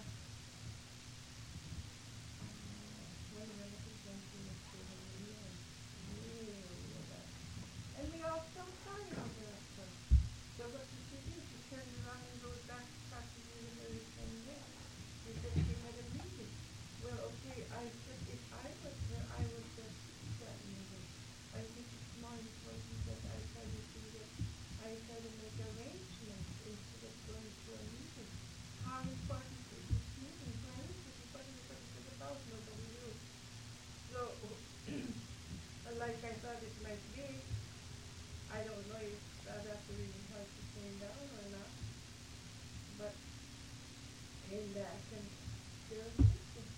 S11: uh, one relative went to the school and really, really bad. And we all felt sorry over that person. So what did she do? She turned around and goes back to talk to me the very same day. She said she had a meeting. Well, okay, I said, if I was there, I would just that meeting. I think it's more important that I try to see that I try to make arrangements instead of going to a meeting. How important is this meeting? Why is it important? What is it about? Nobody knows. So, like I thought it might be, I don't know if I'd have to even try to stay down or not. But in that, and still thinking.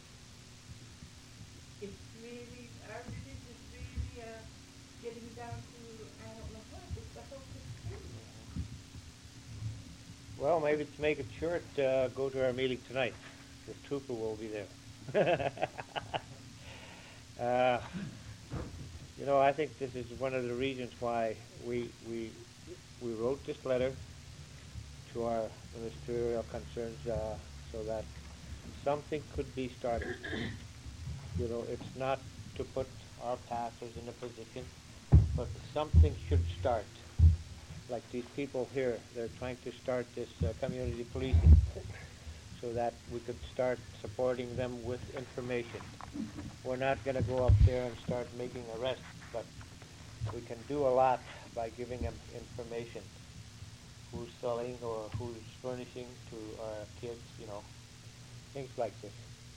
S11: It's really, our village is really uh, getting down to, I don't know what, it's the whole thing.
S1: Well, maybe to make it short, uh, go to our meeting tonight. The trooper will be there. uh, you know, I think this is one of the reasons why we we we wrote this letter to our ministerial concerns, uh, so that something could be started. You know, it's not to put our pastors in a position, but something should start. Like these people here, they're trying to start this uh, community policing so that we could start supporting them with information. We're not going to go up there and start making arrests, but we can do a lot by giving them information. Who's selling or who's furnishing to our kids, you know, things like this.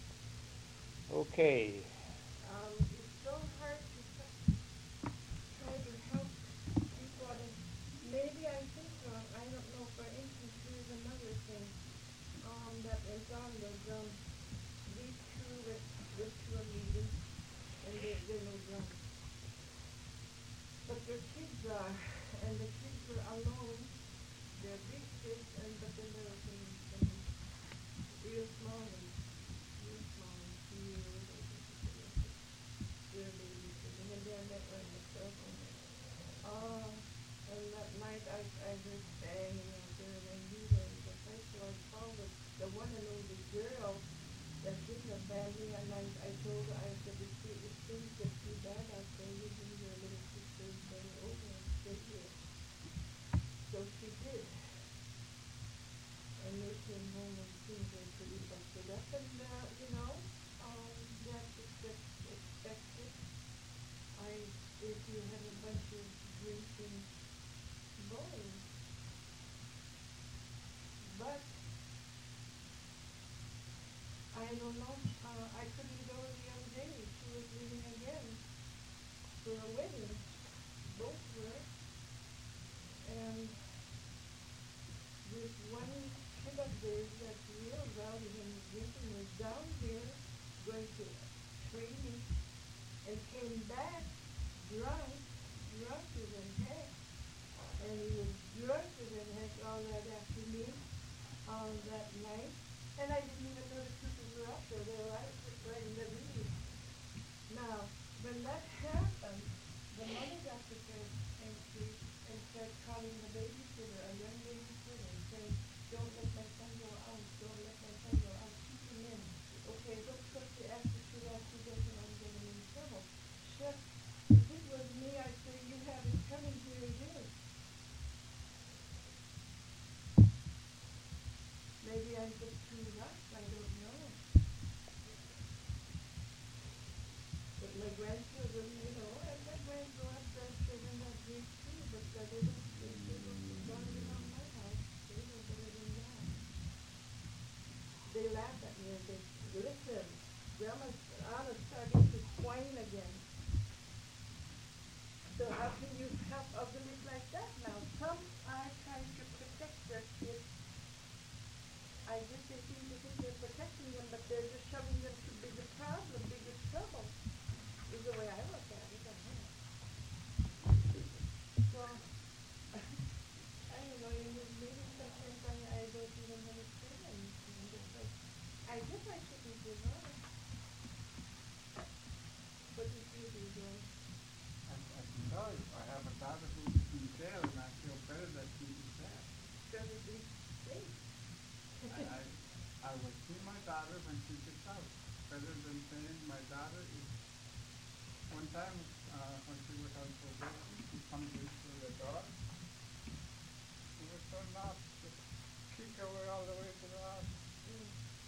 S1: Okay.
S11: Um, it's so hard to try to help people, and maybe I think wrong. I don't know. For instance, here's another thing um, that is on the um, these two with with two a meeting, and they they're no drunk, but their kids are, and the kids are alone. They're big kids, and but then they're things real small ones, real small ones, two years old. They're babies, and then they're not on the cell phone. Oh, and that night I I heard banging out there, and I knew that the first one called the the one and only girl that did the banging, and I I told her, I said, if it if things get too bad out there, you bring your little sister and bring her over and stay here. So she did. And they came home and things were pretty busted up, and uh, you know, um, that's expect, expected. I, if you have a bunch of drinking boys. But I don't know, uh, I couldn't go the other day. She was leaving again for a wedding. Both were. And this one kid of theirs that's real rowdy and drinking was down here going to training and came back drunk, drunker than heck. And he was drunker than heck all that afternoon. Uh, uh, that night, and I didn't even know the troopers were up there. They were right, right in the lead. Now, when that happened, the mother got prepared and she and started calling the babysitter, a young babysitter, and saying, "Don't let my son go out. Don't let my son go out. Keep him in. Okay, what's what the attitude as he doesn't want to get him in trouble?" Chef, if it was me, I'd say, "You have it coming. Here it is." Maybe I'm just too rough. I don't know. But my grandchildren, you know, and my grand grandchildren are great too, but uh, they don't, they, they don't run around my house. They don't better than that. They laugh at me and say, "Listen, Grandma's Anna's starting to whine again." So how can you help others like that now? Some are trying to protect their kids. I guess they seem to think they're protecting them, but they're just shoving them to bigger problem, bigger trouble, is the way I look at it. I don't know. So, I don't know, in this meeting sometimes I, I don't even want to say anything. It's like, I guess I shouldn't give up. What do you do, John?
S5: I, I can tell you, I have a daughter who's in jail, and I feel better that she's in jail.
S11: Better be safe.
S5: I, I, I will see my daughter when she gets out, better than saying my daughter is, one time, uh, when she was on probation, she comes into the door, she was so not to kick her way all the way to the house.
S11: Mm.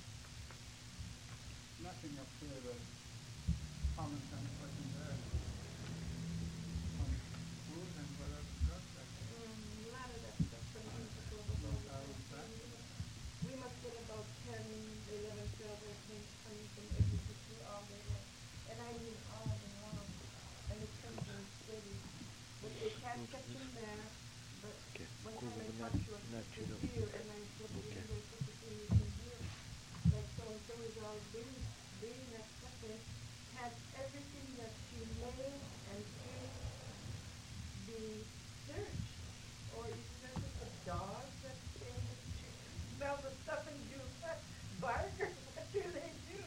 S5: Nothing up here that common sense wasn't there. Some food and whatever drugs like that.
S11: Um, a lot of that stuff sometimes is overloaded.
S5: I was back.
S11: We must get about ten, eleven, twelve airplanes coming from every city all day long. And I mean all day long. And it comes in steady. But they can't catch them there. But one time I talked to a sister here, and I said, "You know, there's such a thing you can hear. Like so-and-so is all really, really next second, has everything that she may and should be searched. Or isn't that just a dog that's saying that she smell the stuff and do what? Bark or what do they do?"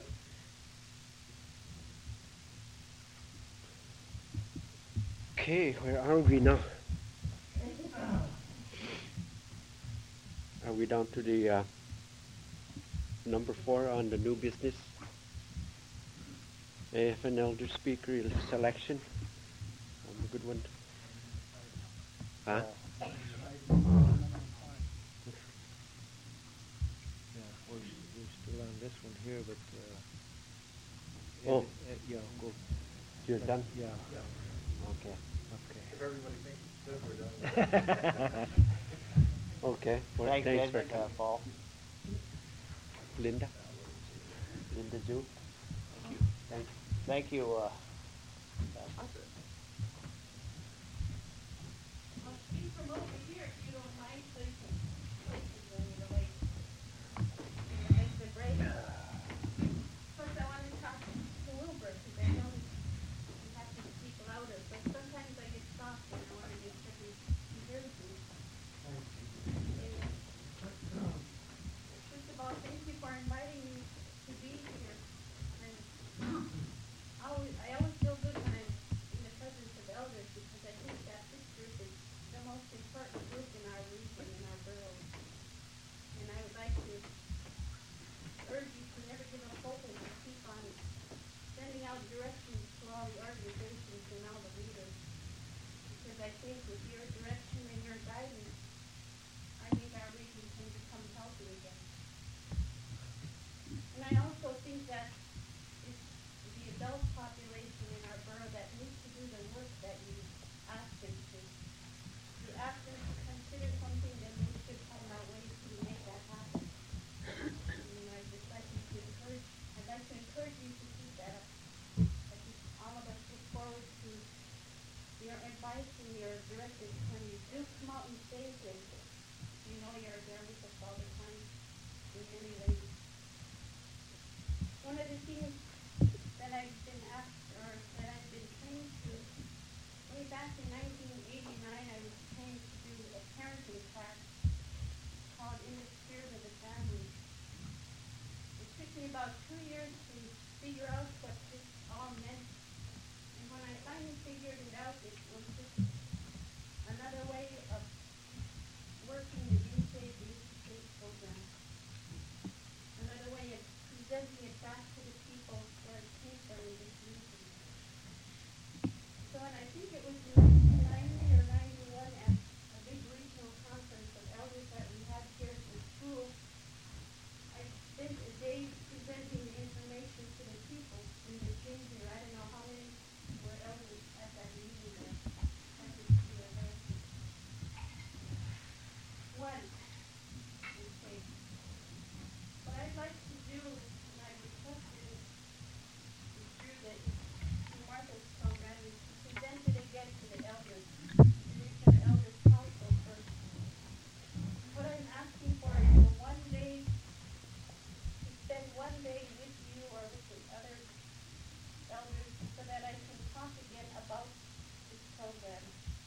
S4: Okay, where are we now? Are we down to the uh, number four on the new business? A F N elder speaker selection. Um, a good one. Huh?
S1: Uh,
S12: Yeah, we're, we're still on this one here, but, uh,
S4: Oh.
S12: uh, yeah, go.
S4: You're done?
S12: Yeah, yeah,
S4: Okay.
S12: okay.
S10: If everybody thinks it's good, we're done.
S4: Okay. Well,
S1: Thanks,
S4: thanks
S1: Ed,
S4: for
S1: uh, Paul.
S4: Linda. Linda Jew. Thank you.
S1: Thank you, uh,
S10: That's it.
S2: I'll speak from over here if you don't mind, places, places when you're away. It makes it break. First, I want to talk to Wilbur, because I know you have to speak louder, but sometimes I get soft and I want to make sure he he hears me. And First of all, thank you for inviting me to be here. And I always, I always feel good when I'm in the presence of elders, because I think that this group is the most important group in our region, in our borough. And I would like to urge you to never give up hope and to keep on sending out directions to all the organizations and all the leaders. Because I think with your direction and your guidance, I think our region can become healthy again. And I also think that it's the adult population in our borough that needs to do the work that you ask them to. You ask them to consider something, then they should find out ways to make that happen. And I'd just like you to encourage, I'd like to encourage you to keep that up. I think all of us look forward to your advice and your directives when you do come out and say things. You know you're there with us all the time in many ways. about two years to figure out what this all meant. And when I finally figured it out, it was just another way of working the U S A D state program. Another way of presenting it back to the people where it came from in this region. So, and I think it was in nineteen ninety or ninety-one at a big regional conference of elders that we had here at the school, I spent a day presenting the information to the people in the chamber. I don't know how many were elders at that meeting there. I could see a hand. One, okay. What I'd like to do, and I requested it, is through the Martha's program, is to present it again to the elders, the Regional Elders Council first. What I'm asking for is for one day, to spend one day with you or with the other elders so that I can talk again about this program.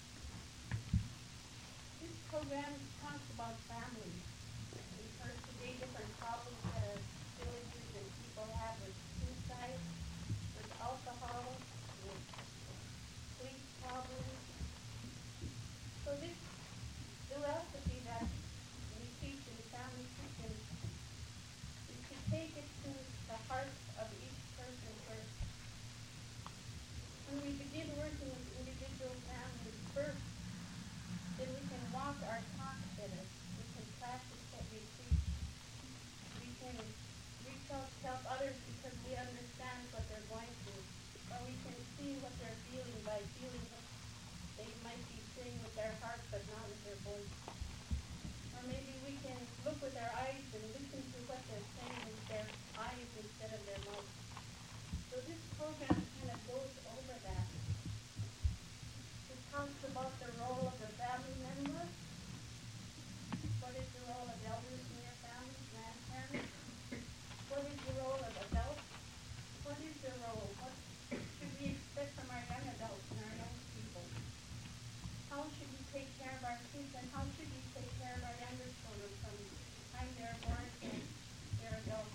S2: This program talks about families. We've heard today different problems that our villages and people have with suicide, with alcohol, with sleep problems. So this philosophy that we teach in the family system is to take it to the heart of each person first. When we begin working with individual families first, then we can walk our talk better. We can practice what we teach. We can reach out to help others because we understand what they're going through. Or we can see what they're feeling by feeling what they might be saying with their heart but not with their voice. Or maybe we can look with our eyes and listen to what they're saying with their eyes instead of their mouth. So this program kind of goes over that. It talks about the role of the family member. What is the role of elders in your family, grandparents? What is the role of adults? What is the role? What should we expect from our young adults and our young people? How should we take care of our kids and how should we take care of our younger children from the time they're born to they're adults?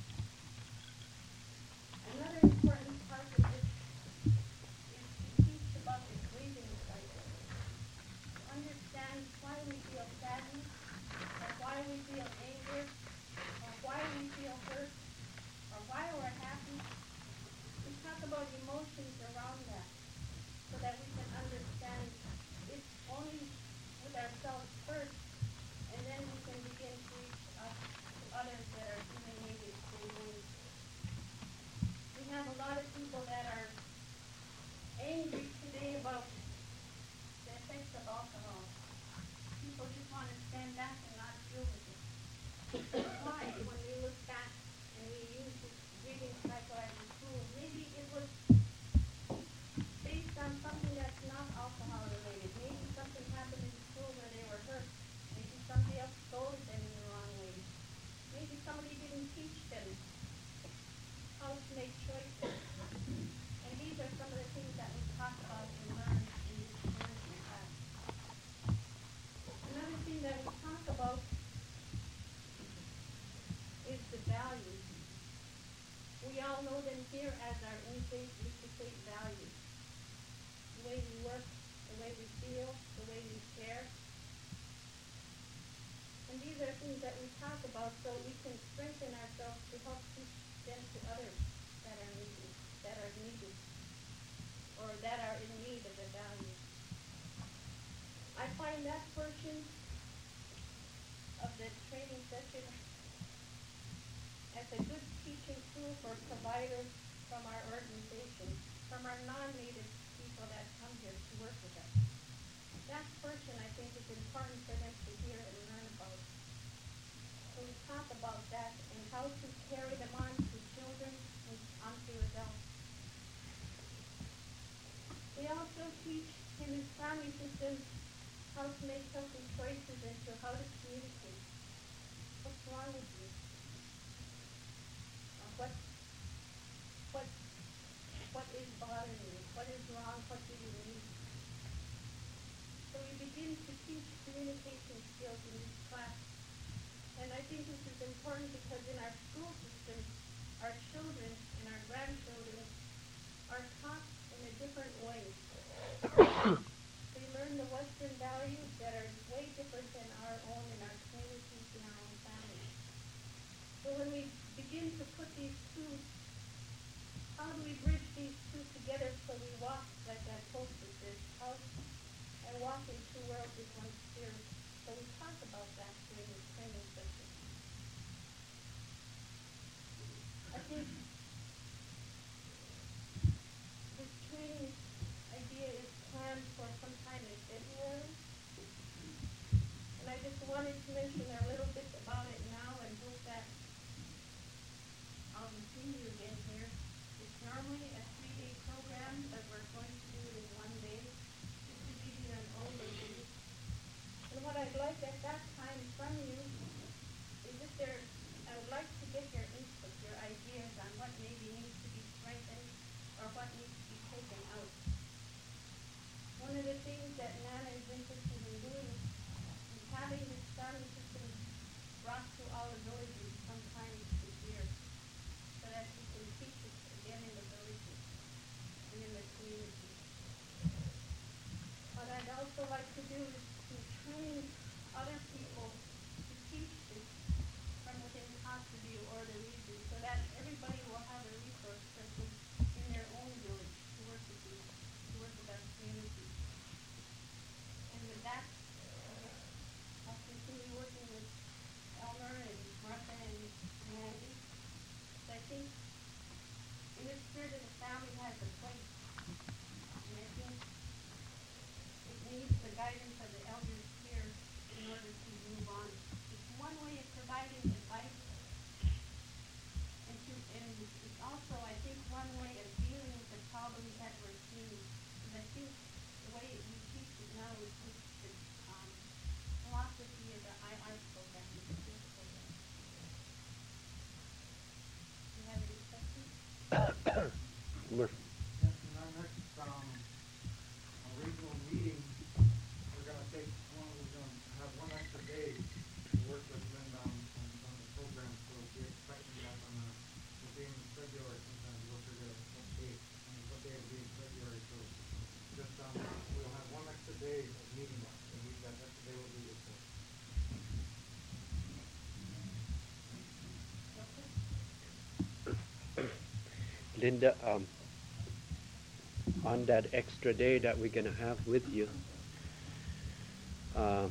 S2: Another important part of this is to teach about the grieving cycle. To understand why we feel sadness, or why we feel anger, or why we feel hurt, or why we're happy. We talk about emotions around that so that we can understand it's only with ourselves first, and then we can begin to reach out to others that are feeling maybe the same way. We have a lot of people that are angry today about the effects of alcohol. People just want to stand back and not deal with it. Why? When we look back and we use this grieving cycle as a tool, maybe it was based on something that's not alcohol related. Maybe something happened in school where they were hurt. Maybe somebody else scolded them in the wrong way. Maybe somebody didn't teach them how to make choices. And these are some of the things that we talk about and learn in this management class. Another thing that we talk about is the values. We all know them here as our in-faith, we-to-faith values. The way we work, the way we feel, the way we share. And these are things that we talk about so we can strengthen ourselves to help teach them to others that are needed, that are needed, or that are in need of the values. I find that portion of the training session as a good teaching tool for providers from our organization, from our non-native people that come here to work with us. That portion, I think, is important for them to hear and learn about. So we talk about that and how to carry them on to children and onto adults. We also teach in this family system how to make healthy choices and to how to communicate. What's wrong with you? Uh, what, what, what is bothering you? What is wrong? What do you need? So we begin to teach communication skills in this class. And I think this is important because in our school system, our
S11: our children and our grandchildren are taught in a different way. They learn the Western values that are way different than our own in our communities and our own families. So when we begin to put these two, how do we bridge these two together so we walk like that poster says, house and walk in two worlds with one spirit? So we talk about that during this training session. I think this training idea is planned for some time in February. And I just wanted to mention a little bit about it now and hope that I'll see you again here. It's normally a three-day program, but we're going to do it in one day, just to give you an overview. And what I'd like at that time from you is if there, I would like to get your input, your ideas on what maybe needs to be strengthened or what needs to be taken out. One of the things that Nana is interested in doing is having this sound system brought to all the villages sometime this year, so that we can teach it again in the villages and in the community. What I'd also like to do is to train other people to teach this from within Kotzebue or the region, so that everybody will have a resource person in their own village to work with you, to work with our community. And with that, uh, I'll continue working with Elmer and Martha and Mandy. So I think in the spirit of the family has a place. And I think it needs the guidance of the elders here in order to move on. It's one way of providing advice, and, to, and it's also, I think, one way of dealing with the problems that we're seeing. Because I think the way we teach it now is with the um, philosophy of the I I program, the skills program. Do you have any questions?
S4: Murphy.
S9: Yes, in our next, um, uh, regional meeting, we're gonna take one, we're gonna have one extra day to work with Linda on, on, on the program, so we're expecting that on, uh, will be in February sometime, we'll figure out what date, I mean, what day it'll be in February, so just, um, we'll have one extra day of meeting, and we, that extra day will be with us.
S4: Linda, um, on that extra day that we're going to have with you, uh,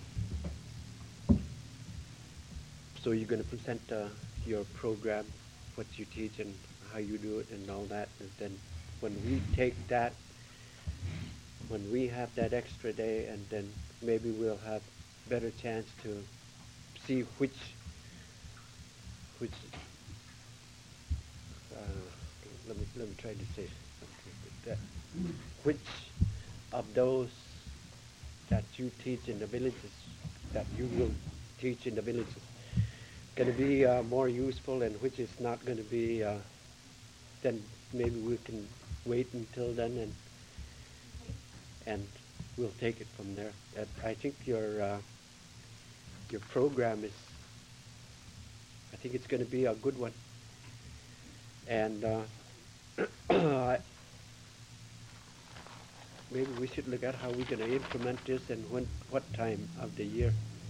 S4: so you're going to present uh, your program, what you teach and how you do it and all that, and then when we take that, when we have that extra day, and then maybe we'll have better chance to see which which uh, let me let me try to say something like that. Which of those that you teach in the villages, that you will teach in the villages, going to be uh, more useful, and which is not going to be, uh, then maybe we can wait until then, and and we'll take it from there. That I think your uh, your program is, I think it's going to be a good one, and uh, I, maybe we should look at how we're going to implement this and when, what time of the year.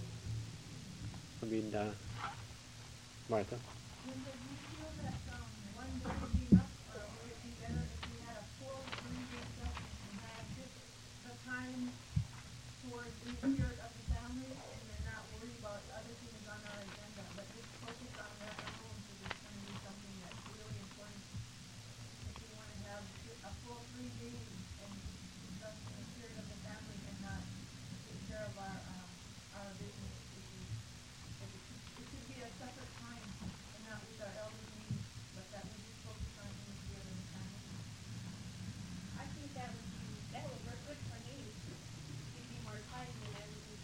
S4: I mean, uh, Martha.
S11: Linda, do you feel that um, one day would be enough, or would it be better if we had a full three-day session and had just the time towards the spirit of the family, and then not worry about other things on our agenda, but just focus on that alone, because it's going to be something that's really important. If you want to have a full three days and discuss the spirit of the family and not take care of our uh, our business issues. It should be a separate time and not with our elders meeting, but that we just focus on things here in the family. I think that would be, that would work good for me. Give me more time than everything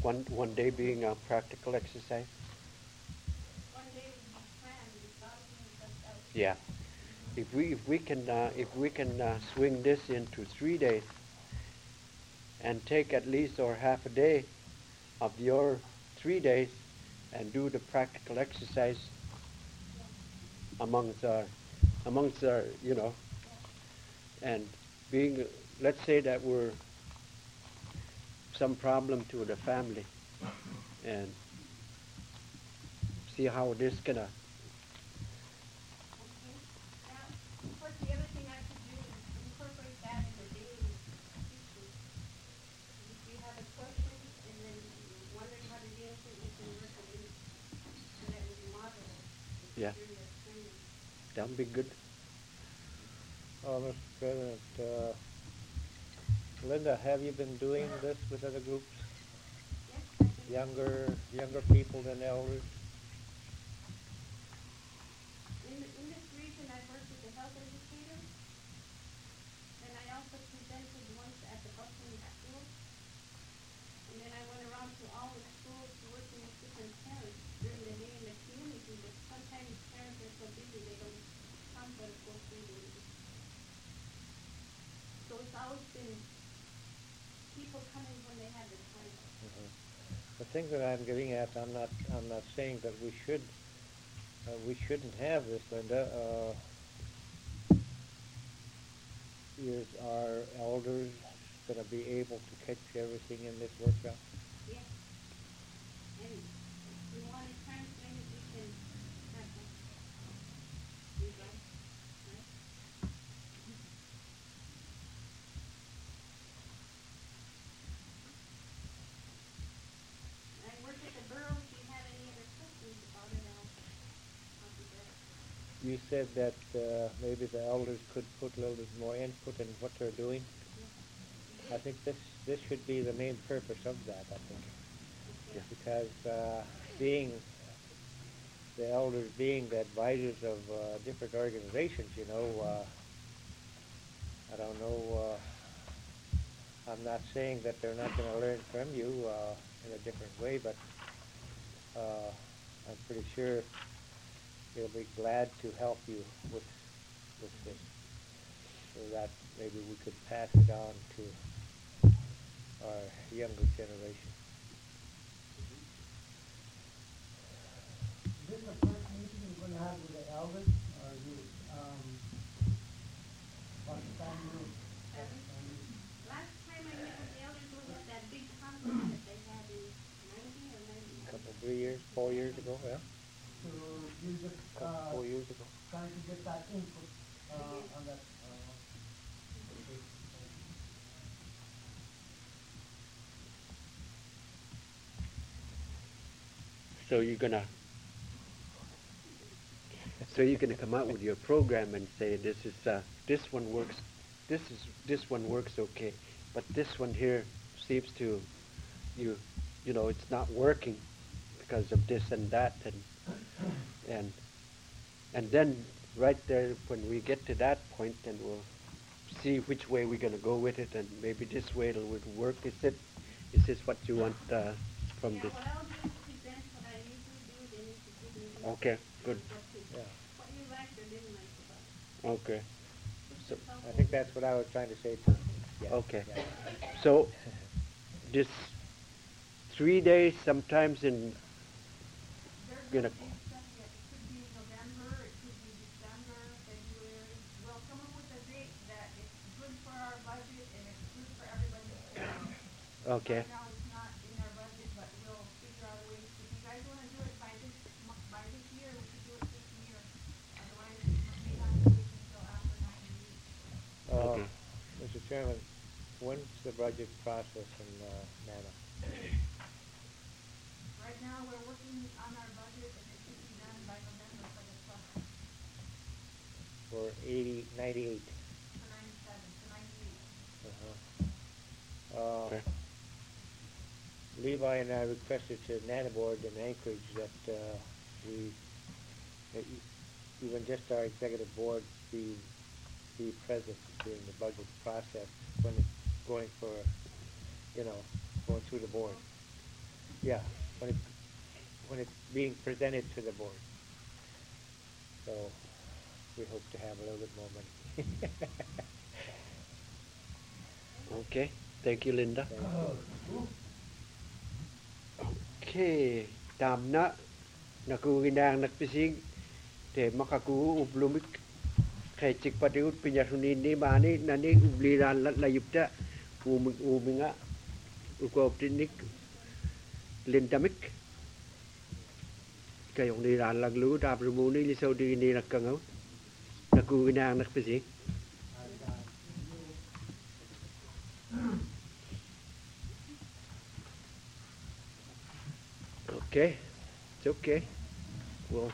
S4: One, one day being a practical exercise?
S11: One day would be planned, it's not being just out.
S4: Yeah. If we, if we can, uh, if we can uh, swing this into three days and take at least or half a day of your three days and do the practical exercise amongst our, amongst our, you know, and being, let's say that we're some problem to the family, and see how this gonna.
S11: Okay. Now, of course, the other thing I could do is incorporate that in the daily teaching. If you have a question and then you're wondering how to deal with it, you can work on it. And that would be modeled.
S4: Yeah. That'll be good.
S12: Oh, Mister President, uh, Linda, have you been doing this with other groups?
S11: Yes.
S12: Younger, younger people than elders?
S11: In, in this region, I've worked with the health educator, and I also presented once at the Buckley School, and then I went around to all the schools working with different parents during the day in the community, but sometimes parents are so busy they don't come to the full three days. So it's always been people coming when they have the time.
S12: Uh-huh. The thing that I'm getting at, I'm not, I'm not saying that we should, uh, we shouldn't have this, Linda. Uh, is our elders going to be able to catch everything in this workshop?
S11: Yes. And if you want to translate it, you can have that. You right? Right? I work at the borough. If you have any other questions about it, I'll, I'll be there.
S12: You said that uh, maybe the elders could put a little bit more input in what they're doing. I think this this should be the main purpose of that, I think.
S11: Okay.
S12: Because uh, being the elders being the advisors of uh, different organizations, you know, uh, I don't know, uh, I'm not saying that they're not going to learn from you uh, in a different way, but uh, I'm pretty sure they'll be glad to help you with with this, so that maybe we could pass it on to our younger generation.
S6: Is this the first meeting you're gonna have with the elders, or you, um, what time you?
S11: Last time I met with the elders was at that big conference that they had in ninety or ninety-nine.
S12: Couple, three years, four years ago, yeah,
S6: So you just,
S12: couple,
S6: uh,
S12: four years ago.
S6: trying to get that input, uh, on that, uh, okay.
S4: So you're gonna, so you're gonna come out with your program and say this is uh, this one works, this is this one works okay, but this one here seems to, you, you know, it's not working because of this and that, and and and then right there when we get to that point, then we'll see which way we're gonna go with it, and maybe this way it'll would work. Is it? Is this what you want uh, from
S11: Yeah,
S4: this?
S11: what I'll do is present what I usually do, then you can give me.
S4: Okay, good.
S11: What you-
S12: Yeah.
S11: What you liked or didn't like about it.
S4: Okay. So,
S12: I think that's what I was trying to say too. Yeah.
S4: Okay.
S12: Yeah.
S4: So, this three days, sometimes in,
S2: There's
S4: you know,
S2: no date set yet. It could be November, it could be December, February. We'll come up with a date that is good for our budget and it's good for everybody.
S4: okay,
S2: Right now it's not in our budget, but we'll figure out a way. If you guys wanna do it by this, mo- by this year, we could do it this year. Otherwise, we may have to wait until after ninety weeks.
S12: Uh,
S4: Okay.
S12: Mister Chairman, when's the budget process in uh, Nana?
S2: Right now, we're working on our budget and it should be done by November for the summer,
S12: For eighty, ninety-eight?
S2: for ninety-seven, for ninety-eight.
S12: Uh-huh. Uh,
S4: Okay.
S12: Levi and I requested to Nana Board in Anchorage that uh, we, that e- even just our executive board be, be present during the budget process when it's going for, you know, going through the board. yeah, when it, when it's being presented to the board. So we hope to have a little bit more money.
S4: Okay, thank you, Linda.
S12: Thank you.
S4: Okay, tamna nakuginang nakpising te makaku ublumik kecik patiut pinyasuni mani nani ubliran layupta uming uminga ukoptinik lindamik kayong niran laglu dabrumuni lisaw di ni nakkangaw nakuginang nakpising. Okay, it's okay. Well,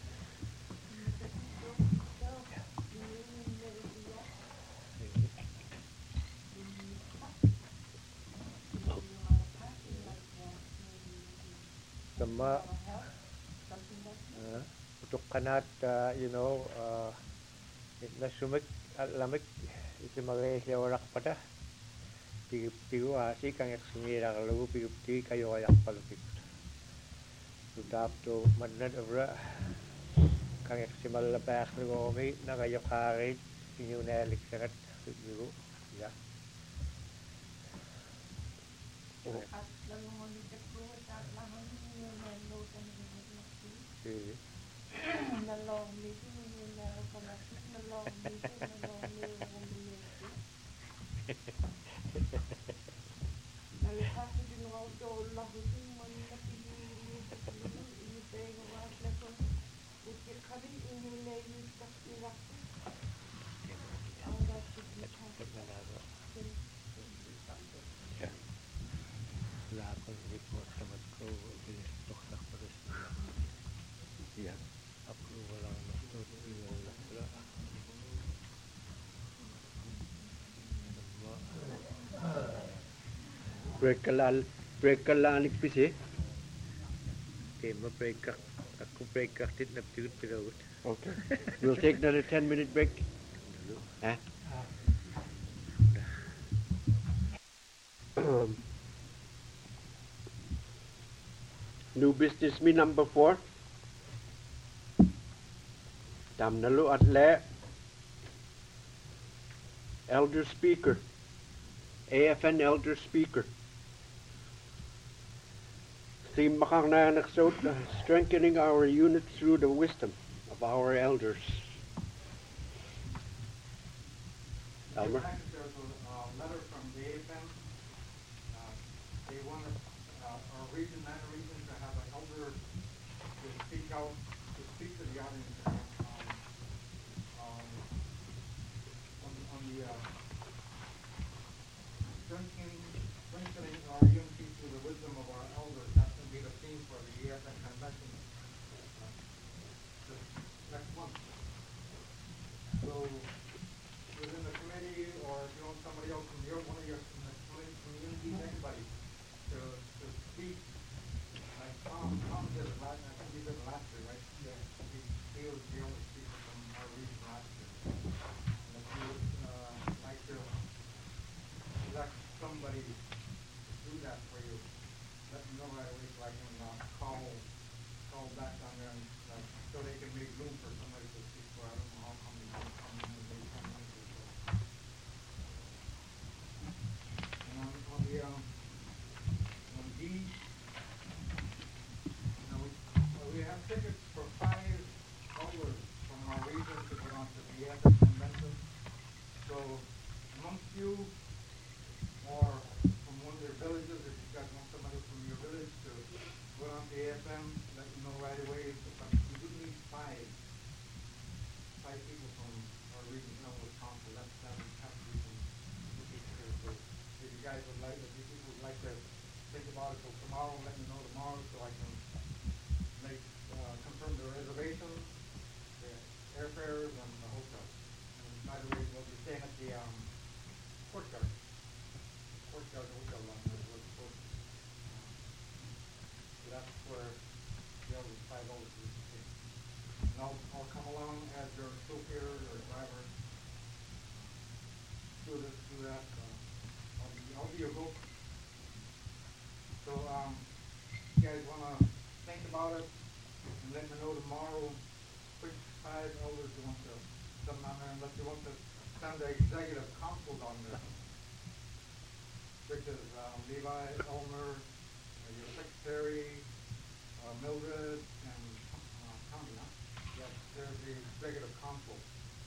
S12: Sama uh, untuk kanat uh, you know uh, nasumik alamik isimagay siya warak pada pigu pigu asi kang eksumira kalau pigu pigu kayo ayak palupik sudap to manad avra kang eksimal labak ngomi nagayo karit inyo nalik sangat pigu ya.
S4: break kalal break kalanik pisi.
S12: Okay, ma break kak aku break kak tit na pigut pigut.
S4: Okay, we'll take another ten minute break. Huh? Um, new business me number four. Damnalu atle elder speaker, A F N elder speaker. Theme makang strengthening our unit through the wisdom of our elders. Elmer.
S9: There's a uh, letter from the A F N. Uh, they want uh, our region, that region, to have an elder to speak out, to speak to the audience um, um, on, on the uh, strengthening, strengthening our unity through the wisdom of our elders. That's going to be the theme for the A F N convention uh, this next month. So within the committee, or if you want somebody else from your one of your community, anybody to to speak, like Tom, Tom did it last. I think he did it last year, right? Yeah. He, he was the only speaker from our region last year. And if you would uh, like to elect somebody to do that for you, let me know right away so I can uh, call call back on there and like so they can make room for somebody to speak for. I don't know how come they don't come in and they come in. And on, on the um, on D, you know, we, well, we have tickets for five dollars from our region to go on to the A F M convention. So amongst you, or from one of their villages, if you guys want somebody from your village to go on to A F M, let me know right away. But we do need five, five people from our region, you know, Wisconsin. That's that would have to be from here. So if you guys would like, if you people would like to think about it till tomorrow, let me know tomorrow so I can make uh, confirm the reservations, the airfares, and the hotel. And by the way, we'll be staying at the um, courtyard. Courtyard hotel on there. We're supposed to. Um, so that's where the other five dollars is. And I'll, I'll come along as your chauffeur or driver. Do this, do that. Uh, I'll be, I'll be your host. So, um, guys wanna think about it and let me know tomorrow which five elders you want to send on there, unless you want to send the executive council on there, which is um, Levi, Elmer, uh, your secretary, uh, Mildred, and uh, Tommy, huh? Yes, there's the executive council.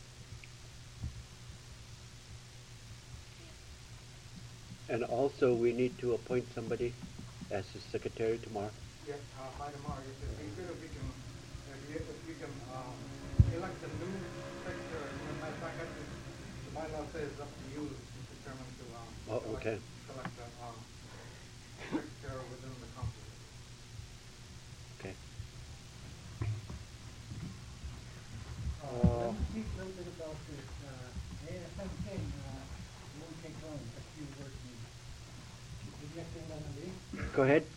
S4: And also, we need to appoint somebody as the secretary tomorrow.
S9: Yes, uh, by tomorrow, if it'd be good if we can, if we, if we can, um, elect a new secretary. As a matter of fact, I just, the bylaw says it's up to you to determine to, um,
S4: Oh,
S9: select,
S4: okay.
S9: select a, um, secretary within the council.
S4: Okay.
S6: Uh, let me speak a little bit about this, uh, A S M thing, uh, won't take long, a few words maybe. Did you have to learn a
S4: Go ahead.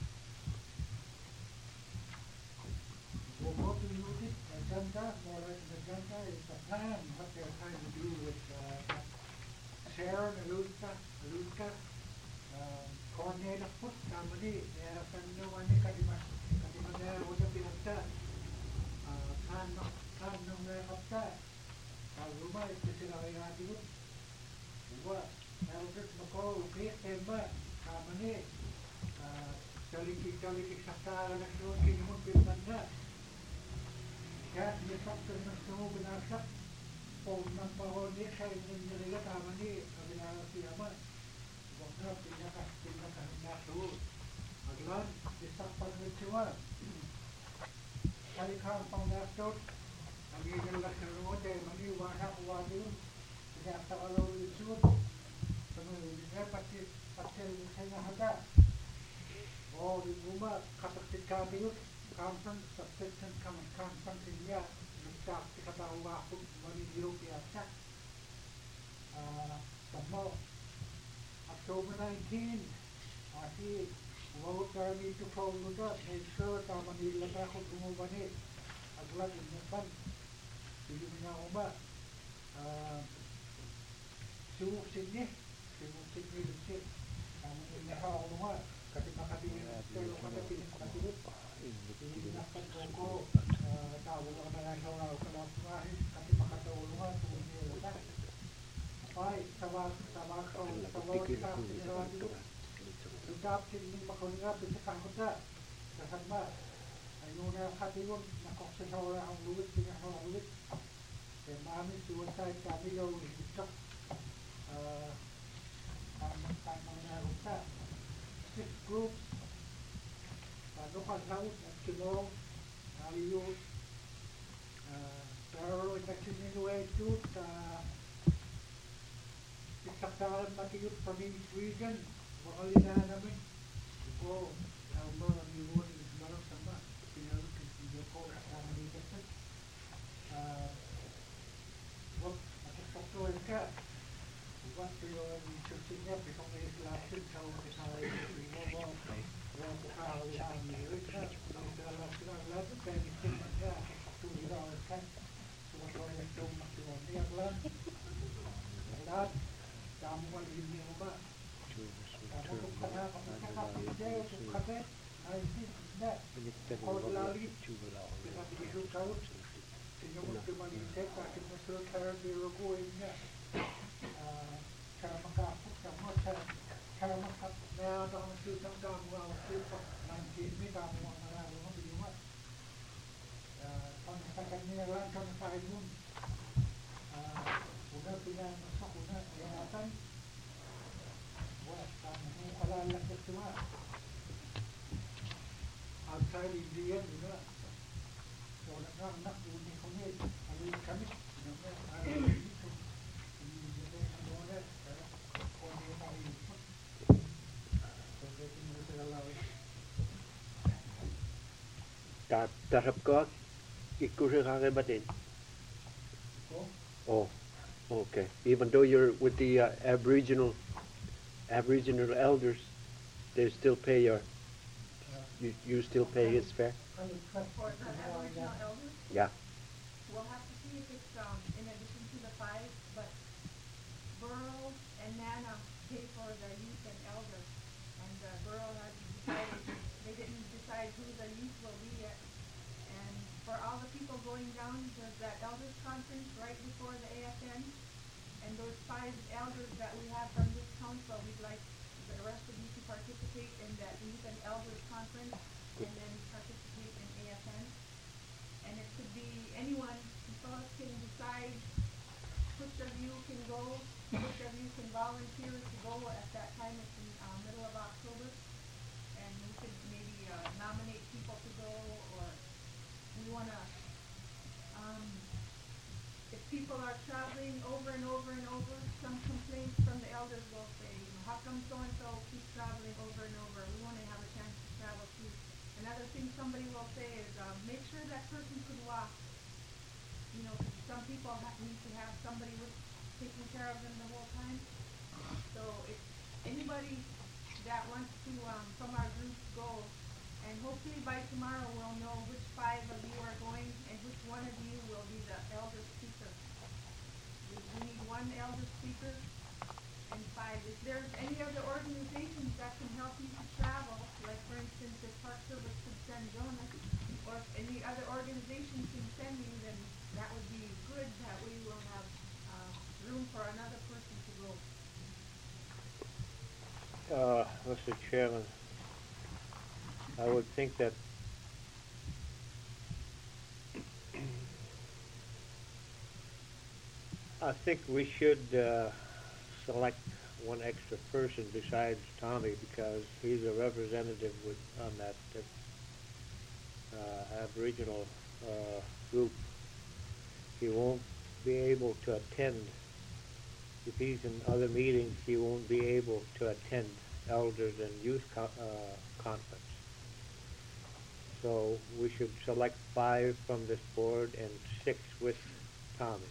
S6: Well, what we use it, agenda, more like an agenda, is a plan, what they're trying to do with, uh, Sharon, Aluska, Aluska, uh, coordinator, put somebody, there are some no one, kadima, kadima there, what a bit of that. Uh, plan, no, plan, no, there, of that. Uh, Ruma, if this is our idea, what, elders, Mako, Pete, Emma, Kamani, uh, Jaliki, Jaliki, Sakara, and so on, Kinimut, Bilmanda. Kaya sinasaktan ng sumo binarsak, po ng pahoni sa inyong nila kamani, kabinara siyaman. Huwag na pinakas, pinakas na sumo. Aglan, isakpan ng siwan. Kalikang pang nasot, ang inyong lasarote, maniwasa ko wali yun. Pinasa ka lang yung sumo. Sabi, hindi pati, pati sa nahada. O, yung guma, kapaksit kami yun. Conference, subsistence conference in India, nagsak si katawa ko mali Ethiopia sa uh, tamo October nineteenth, asi vote kami to follow that, make sure tama nila na ako gumubani aglag in napan hindi mo na ako ba uh, sumuksin niya sumuksin niya lusin tama nila ako nga kasi makatinig pero makatinig makatinig Inakan ko, tawag ako na lang sa kalapuahin, kasi makatulungan, tumulungan. Ay, tawag, tawag ko, tawag ka, sinarado ko. Sudap, sining makulungap, isa kakuta, kasama. Ayun na katingon, nakoksa sa wala ang luwit, pinakaw ang luwit. Kaya mami, suicide kami daw, itok. Tamang tamang naruta. Six groups. Local health at Kimon, Ayun, pero nagsinuway ito sa isaksahan matiyot sa Minsk region, makalinahan namin. Ito, ang mga niwon, marang sama, pinalot yung video ko, kasama dito sa wag, matasaktuan ka. What do you want to see niya, because may islasin sa mga mo, Well, how we have the original, the last level, then you think that, yeah, two dollars ten, so what are you doing up to on the other land? That, down one in the over. Ako kung kaya, kung kakapit day, kung kapit, I think that, ordinarily, kita dito tayo, sinyong tumalintek, aking masul kaya biro ko niya. Kaya makapit, kaya makapit, kaya makapit, na daw ang tutang daw mo ang tutang ng kimi daw mo ang marami mo bilumat. Pangsakan niya lang ka na sa imun. Una pinamasak, una ayatan. Wala, tama mo alalang ka suma. Outside India, una. So, nag-anak, uni ko niya, alin kami. Araw dito. Hindi niya ano na, kung niya tayo.
S4: Ta tarap ko ikusi kakabatin. Oh, okay. Even though you're with the uh, Aboriginal Aboriginal elders, they still pay your you you still pay his fare.
S11: For the Aboriginal elders?
S4: Yeah.
S11: We'll have to see if it's um, in addition to the five, but Burl and Nana pay for the youth and elders, and uh, Burl has decided, they didn't decide decide who the youth will be at. And for all the people going down to that elders conference right before the A F N, and those five elders that we have from this council, we'd like the rest of you to participate in that youth and elders conference, and then participate in A F N. And it could be anyone, people can decide which of you can go, which of you can volunteer to go at that time. It's in uh, middle of October, and we could maybe uh, nominate people to go, or we want to, um, if people are traveling over and over and over, some complaints from the elders will say, you know, how come so-and-so keeps traveling over and over? We want to have a chance to travel too. Another thing somebody will say is, uh, make sure that person could walk. You know, 'cause some people ha- need to have somebody with taking care of them the whole time. So if anybody that wants to, um, from our group go, and hopefully by tomorrow we'll know which five of you are going and which one of you will be the elder speaker. We, we need one elder speaker and five. If there's any other organizations that can help you to travel, like for instance if Park Service could send Jonas, or if any other organization can send you, then that would be good, that we will have uh, room for another person to go.
S12: Uh, Mister Chairman, I would think that I think we should uh, select one extra person besides Tommy, because he's a representative with, on that uh, Aboriginal uh, group. He won't be able to attend. If he's in other meetings, he won't be able to attend elders and youth co- uh, conference. So we should select five from this board and six with Tommy.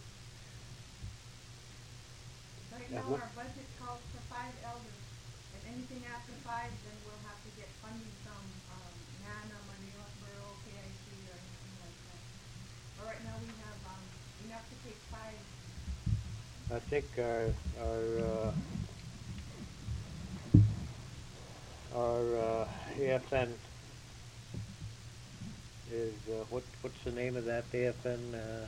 S11: Right
S12: Yeah,
S11: now
S12: what-
S11: our budget calls for five elders, and anything after five, then we'll have to get funding from um, NANA, Manila Borough, K I C, or anything like that. But right now we have um, enough to take five.
S12: I think our our uh, our uh, A F N is uh, what what's the name of that A F N uh,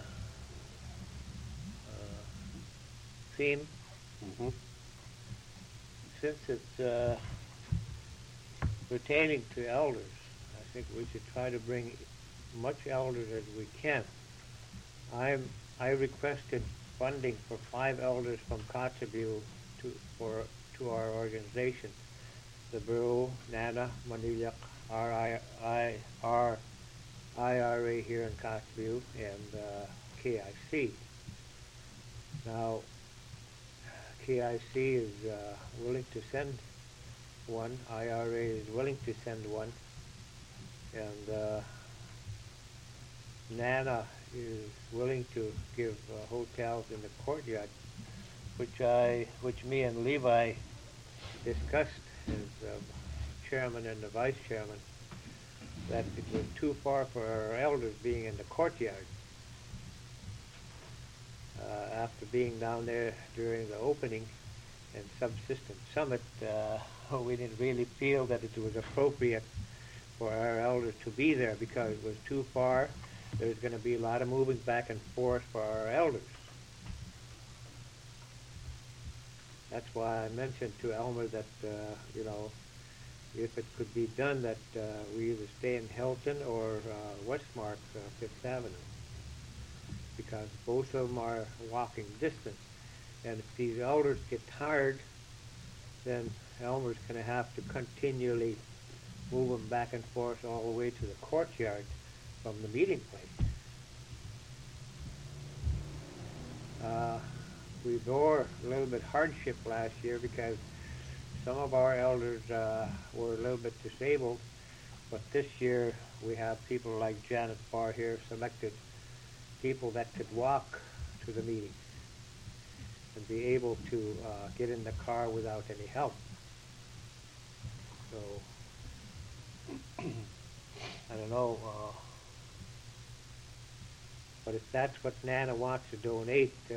S12: uh, theme?
S4: Mm-hmm.
S12: Since it's uh, pertaining to elders, I think we should try to bring much elders as we can. I'm I requested funding for five elders from Kotzebue to for to our organization, the Bureau, NANA, Manila, R I I R I R A here in Kotzebue, and uh, K I C. Now, K I C is uh, willing to send one. I R A is willing to send one, and uh, NANA is willing to give uh, hotels in the courtyard, which I, which me and Levi discussed as uh, chairman and the vice chairman, that it was too far for our elders being in the courtyard. Uh, after being down there during the opening and subsistence summit, uh, we didn't really feel that it was appropriate for our elders to be there because it was too far. There's going to be a lot of moving back and forth for our elders. That's why I mentioned to Elmer that, uh, you know, if it could be done that uh, we either stay in Hilton or uh, Westmark, uh, Fifth Avenue, because both of them are walking distance. And if these elders get tired, then Elmer's going to have to continually move them back and forth all the way to the courtyard from the meeting place. Uh, we bore a little bit hardship last year because some of our elders uh, were a little bit disabled, but this year we have people like Janet Barr here selected people that could walk to the meetings and be able to uh, get in the car without any help. So, I don't know, uh, but if that's what Nana wants to donate uh,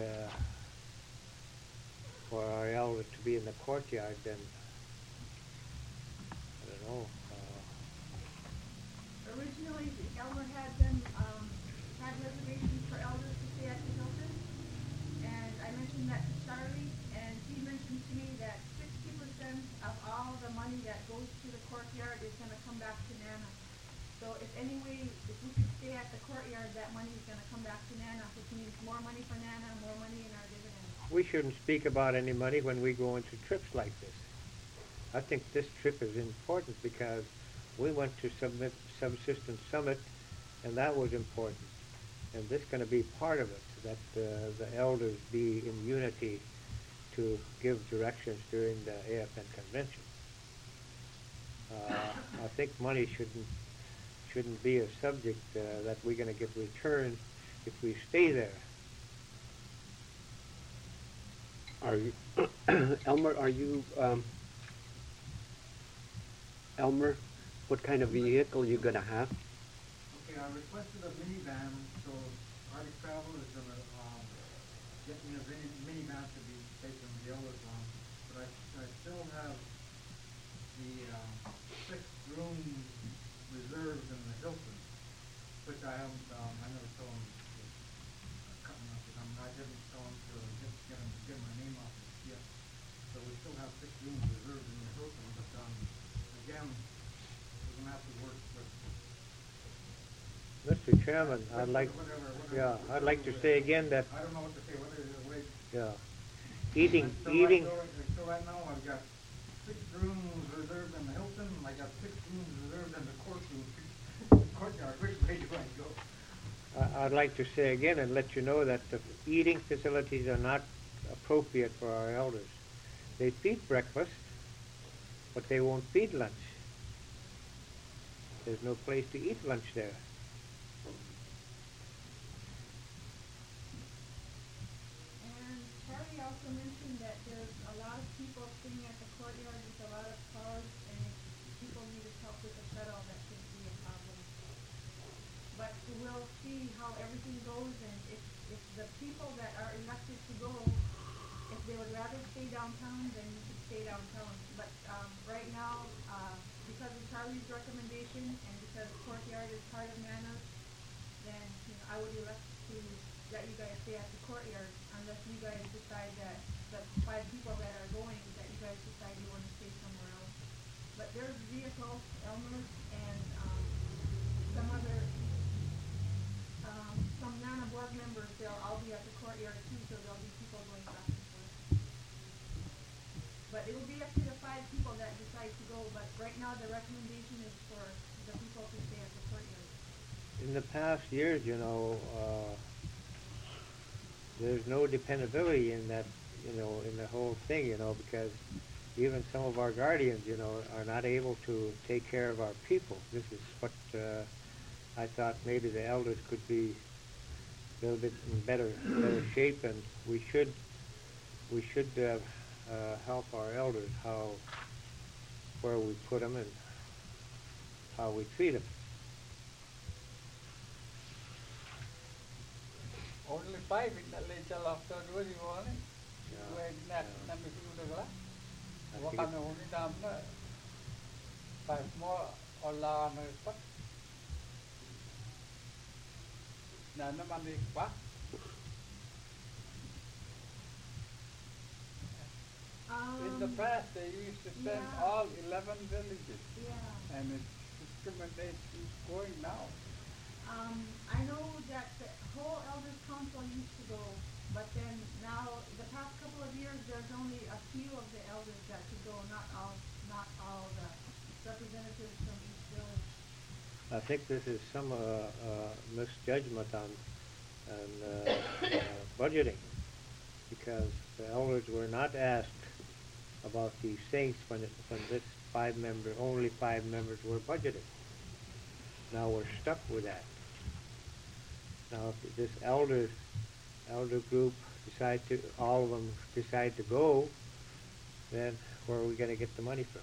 S12: for our elders to be in the courtyard, then I don't know. Uh,
S11: originally Elmer had them, um, had reservations for elders to stay at the Hilton. And I mentioned that to Charlie, and he mentioned to me that sixty percent of all the money that goes to the courtyard is gonna come back to Nana. So if any way, if we could stay at the courtyard, that money is gonna come back to Nana, which means more money for Nana, more money in our dividends.
S12: We shouldn't speak about any money when we go into trips like this. I think this trip is important because we went to Submit, Subsistence Summit, and that was important. And this is going to be part of it, that uh, the elders be in unity to give directions during the A F N convention. Uh, I think money shouldn't shouldn't be a subject uh, that we're going to get returned if we stay there.
S4: Are you, Elmer, are you, um, Elmer, what kind of vehicle you gonna have?
S9: Okay, I requested a minivan, so Arctic Travel is gonna, um, get me a mini, minivan to be taking the elders on. But I, I still have the, um, six rooms reserved in the Hilton, which I haven't, um, I never told them to cut me off, because I'm, I didn't tell them to get, get, them, get my name off it yet. So we still have six rooms reserved in the Hilton, but, um, again, we're gonna have to work with.
S12: Mister Chairman, I'd like,
S9: Whatever, whatever,
S12: yeah, I'd like to say again that,
S9: I don't know what to say, whether it's a way.
S12: yeah, eating,
S9: So
S12: eating,
S9: right, so, so right now, I've got six rooms reserved in the Hilton, and I got six rooms reserved in the courtroom, courtyard. Which way do I go?
S12: I- I'd like to say again and let you know that the eating facilities are not appropriate for our elders. They feed breakfast, but they won't feed lunch. There's no place to eat lunch there.
S11: And Charlie also mentioned that there's a lot of people sitting at the courtyard with a lot of cars, and if people needed help with the shuttle, that could be a problem. But we'll see how everything goes, and if, if the people that are elected to go, if they would rather stay downtown, then you could stay downtown. But, um, right now, uh, because of Charlie's recommendation, and because courtyard is part of Nana's, then, you know, I would elect to let you guys stay at the courtyard, unless you guys decide that the five people that are going, that you guys decide you want to stay somewhere else. But there's vehicles, Elmer's, and, um, some other, um, some Nana board members, they'll all be at the courtyard too, so there'll be people going back and forth. But it will be up to the five people that decide to go, but right now the recommendation is for the people to stay at the courtyard.
S12: In the past years, you know, uh, there's no dependability in that, you know, in the whole thing, you know, because even some of our guardians, you know, are not able to take care of our people. This is what uh, I thought maybe the elders could be a little bit in better better shape, and we should we should uh, uh, help our elders how where we put them and how we treat them.
S6: Only five in the later after doing one. When that number two the glass. What kind of only down there? Five more or la no spot. Now no money spot. In the past they used to send
S11: yeah.
S6: all eleven villages.
S11: Yeah.
S6: And it's discrimination is going now.
S11: Um, I know that the whole elders council used to go, but then now, the past couple of years, there's only a few of the elders that could go, not all, not all the representatives from each village.
S12: I think this is some uh, uh, misjudgment on, on uh, uh, budgeting, because the elders were not asked about these things when it, when this five member, only five members were budgeted. Now we're stuck with that. Now if this elder, elder group decide to, all of them decide to go, then where are we going to get the money from?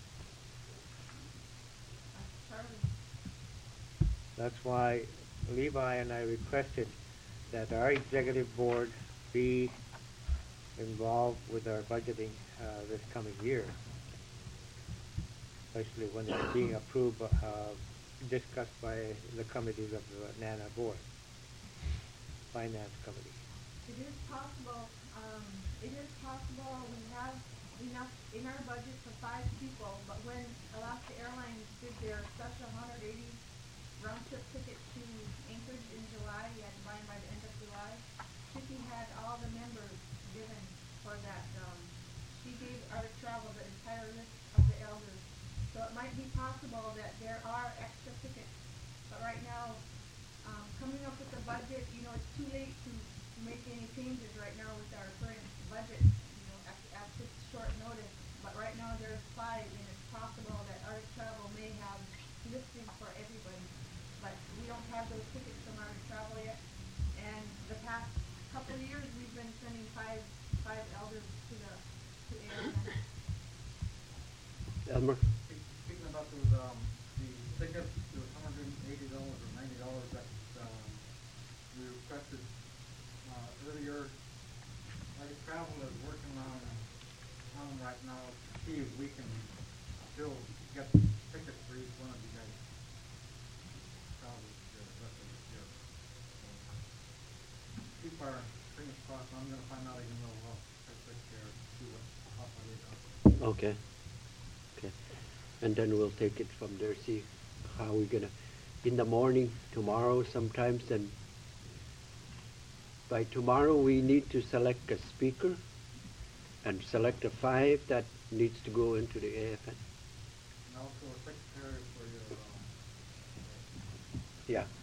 S11: Uh, Charlie.
S12: That's why Levi and I requested that our executive board be involved with our budgeting uh, this coming year, especially when it's being approved uh, discussed by the committees of the NANA board, finance committee.
S11: It is possible, um, it is possible we have enough in our budget for five people, but when Alaska Airlines did their special one hundred eighty round trip ticket to Anchorage in July, you had to buy them by the end of July, Chicky had all the members given for that, um, she gave Arctic Travel the entire list of the elders. So it might be possible that there are extra tickets, but right now, um, coming up with the budget, you know, it's too late to make any changes right now with our current budget, you know, at, at this short notice. But right now there's five, and it's possible that Arctic Travel may have listings for everybody. But we don't have those tickets from Arctic Travel yet. And the past couple of years, we've been sending five, five elders to the, to A R N.
S4: Elmer?
S8: Speaking about those, um, the tickets, those one hundred eighty dollars or ninety dollars that, um, we requested, uh, earlier, Arctic Travel is working on, on them right now to see if we can still get tickets for each one of you guys. Travel the rest of this year. So, keep our fingers crossed. I'm gonna find out even though, well, I click there, see what, how far they got.
S4: Okay. Okay. And then we'll take it from there, see how we're gonna, in the morning, tomorrow sometimes, and by tomorrow we need to select a speaker and select a five that needs to go into the A F N.
S8: And also a secretary for your, um,
S4: Yeah.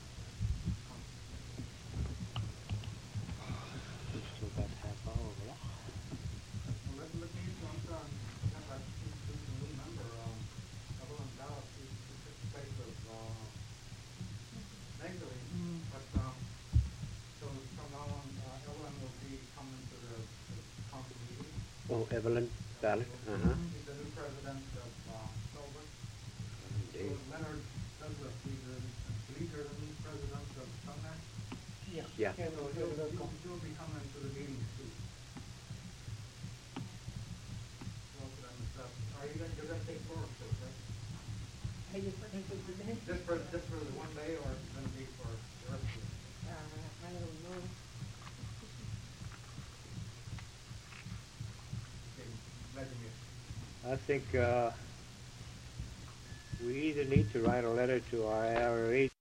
S12: Still got half hour left.
S9: Well, let, let me, once, um, have I introduce a new member, um, Evelyn Dallas, who who took the place of, uh, Magdalene, but, um, so from now on, uh, Evelyn will be coming to the, to the council meeting.
S4: Oh, Evelyn Ballard.
S9: So
S4: Uh-huh.
S9: He's the new president of, uh, Silver. So
S4: Indeed.
S9: Leonard Douglas, he's the, he's the new president of Sumner.
S6: Yeah.
S4: Yeah.
S9: So he'll, he'll, he'll be coming to the meetings too. Both of them and stuff. Are you gonna, you're gonna take four of those, right?
S2: I just think it's a minute.
S9: Just for, just for the one day, or it's gonna be for the rest of it?
S2: Uh, I don't know.
S9: Okay, Vladimir.
S12: I think uh, we either need to write a letter to our I R A